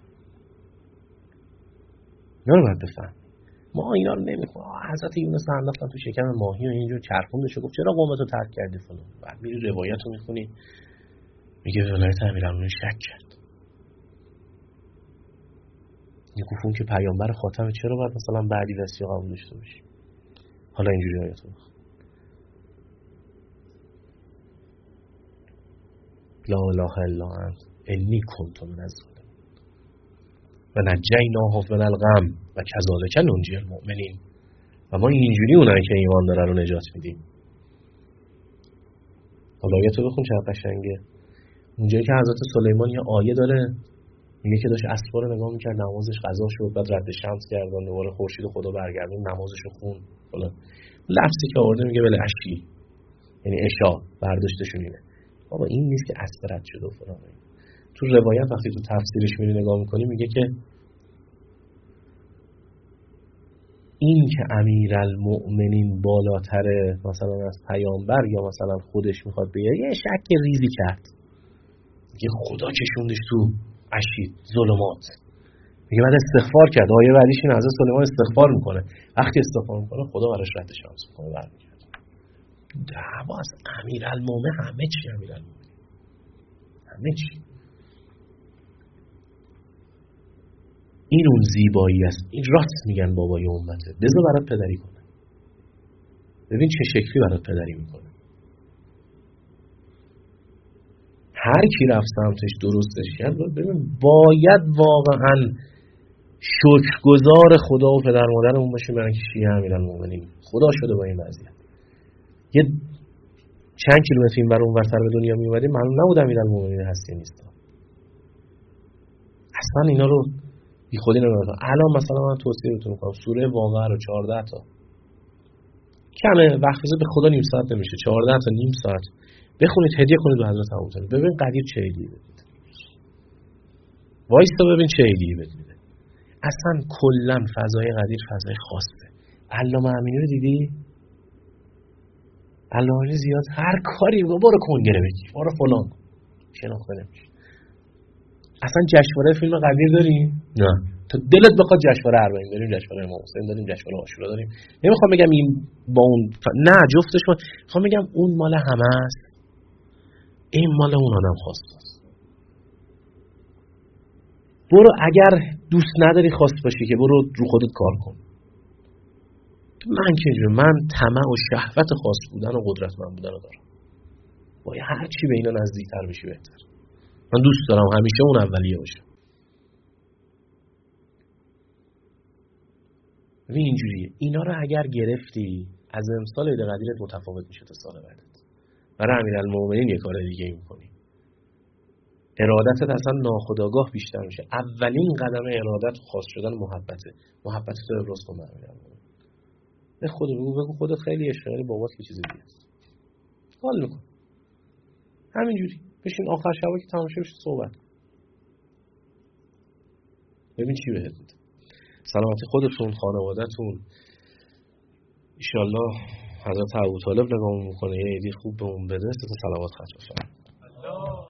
اینا رو باید بفهم. ما اینا رو نمیخوام. حضرت یونس انداختن تو شکم ماهی و اینجور چرخوندش، گفت چرا قومتو ترک کردی فلان. بعد میری روایت رو میخونی، میگه ولایت امیرالمومنین شک کرد. گفتون که پیامبر خاتمه، چرا باید مثلا بعدی دستی قبول داشته باشی؟ حالا اینجوری آیاتو لا اله الا انت انی کنت من الظالمین و نجیناه من الغم و کذالک ننجی المؤمنین. و ما اینجوری اونایی که ایمان دارن رو نجات میدیم. حالا آیاتو بخون چقدر قشنگه. اونجایی که حضرت سلیمان یه آیه داره، میگه که داشت اسبا رو نگاه میکرد، نمازش قضا شد، بعد رد شمس گردان، دوباره خورشید خدا برگردون، نمازش رو خون. حالا لفظی که آورده میگه بله عشی، یعنی عشا، برداشتشون اینه. بابا این نیست که اسب رد شد و فلان. تو روایت وقتی تو تفسیرش میری نگاه میکنی، میگه که این که امیرالمؤمنین بالاتره مثلا از پیامبر یا مثلا خودش میخواد بیاره، یه شک ریزی کرد. میگه خدا کشوندش تو عشی ظلمات. میگه بعد استغفار کرد. آیه بعدیش این حضرت سلیمان استغفار میکنه. وقتی استغفار میکنه خدا براش رد شمس میکنه، برمیگرده. دعوا از امیرالمومنین، همه چی امیرالمومنین، همه چی. این اون زیبایی است. این راست میگن بابای امته. بذار برات پدری کنه. ببین چه شکلی برات پدری میکنه. هر کی رفت سمتش درستش کرد، ببین باید واقعا شکرگزار خدا و پدر مادرمون باشیم برای اینکه شیعه امیرالمومنین خدا شده با این وضعیت. یه چند کیلومتر این ور اون ورتر به دنیا می اومدیم، معلوم نبود امیرالمومنین هستی نیست. اصلا اینا رو بی خودی نمیدونم. الان مثلا من توصیه بهتون میکنم سوره واقعه رو 14 تا کمه وقت به خدا نیم ساعت نمیشه، 14 تا نیم ساعت بخونید، هدیه کنید به حضرت ابوبکر. ببین قدیر چه هدیه بدید، وایستا ببین چه هدیه بدید. اصلا کلا فضای قدیر فضای خاصه. علامه امینی رو دیدی؟ علامه زیاد هر کاری برو کنگره بگیر، برو فلان شناخته نمیشه. اصلا جشنواره فیلم قدیر داریم؟ نه. تو دلت بخواد جشنواره اربعین داریم، جشنواره امام حسین داریم، جشنواره عاشورا داریم. نمیخوام بگم این با اون نه جفتش، میخوام بگم اون مال همه است، این مال اون آدم خواسته است. برو اگر دوست نداری خواست باشی که برو رو خودت کار کن. من که من طمع و شهوت خاص بودن و قدرتمند بودن رو دارم. باید هر چی به اینا نزدیکتر بشی بهتر. من دوست دارم همیشه اون اولیه باشم. ببین اینجوریه. اینا رو اگر گرفتی از امسال عید قدیرت متفاوت میشه تا سال بعدت. برای امیرالمومنین یه کار دیگه میکنی. ارادتت اصلا ناخودآگاه بیشتر میشه. اولین قدم ارادت خاص شدن محبته. محبت تو ابراز کن به امیرالمومنین. به خودت بگو خودت خیلی عشقی، بابات که چیز دیگه است. حال میکن. همینجوری. بشین آخر شب که تمام شه صحبت. ببین چی بهت میده. سلامتی خودتون، خانواده‌تون. ان شاءالله حضرت ابوطالب نگاهمون میکنه یه عیدی خوب بهمون بده. سلامت خاطر.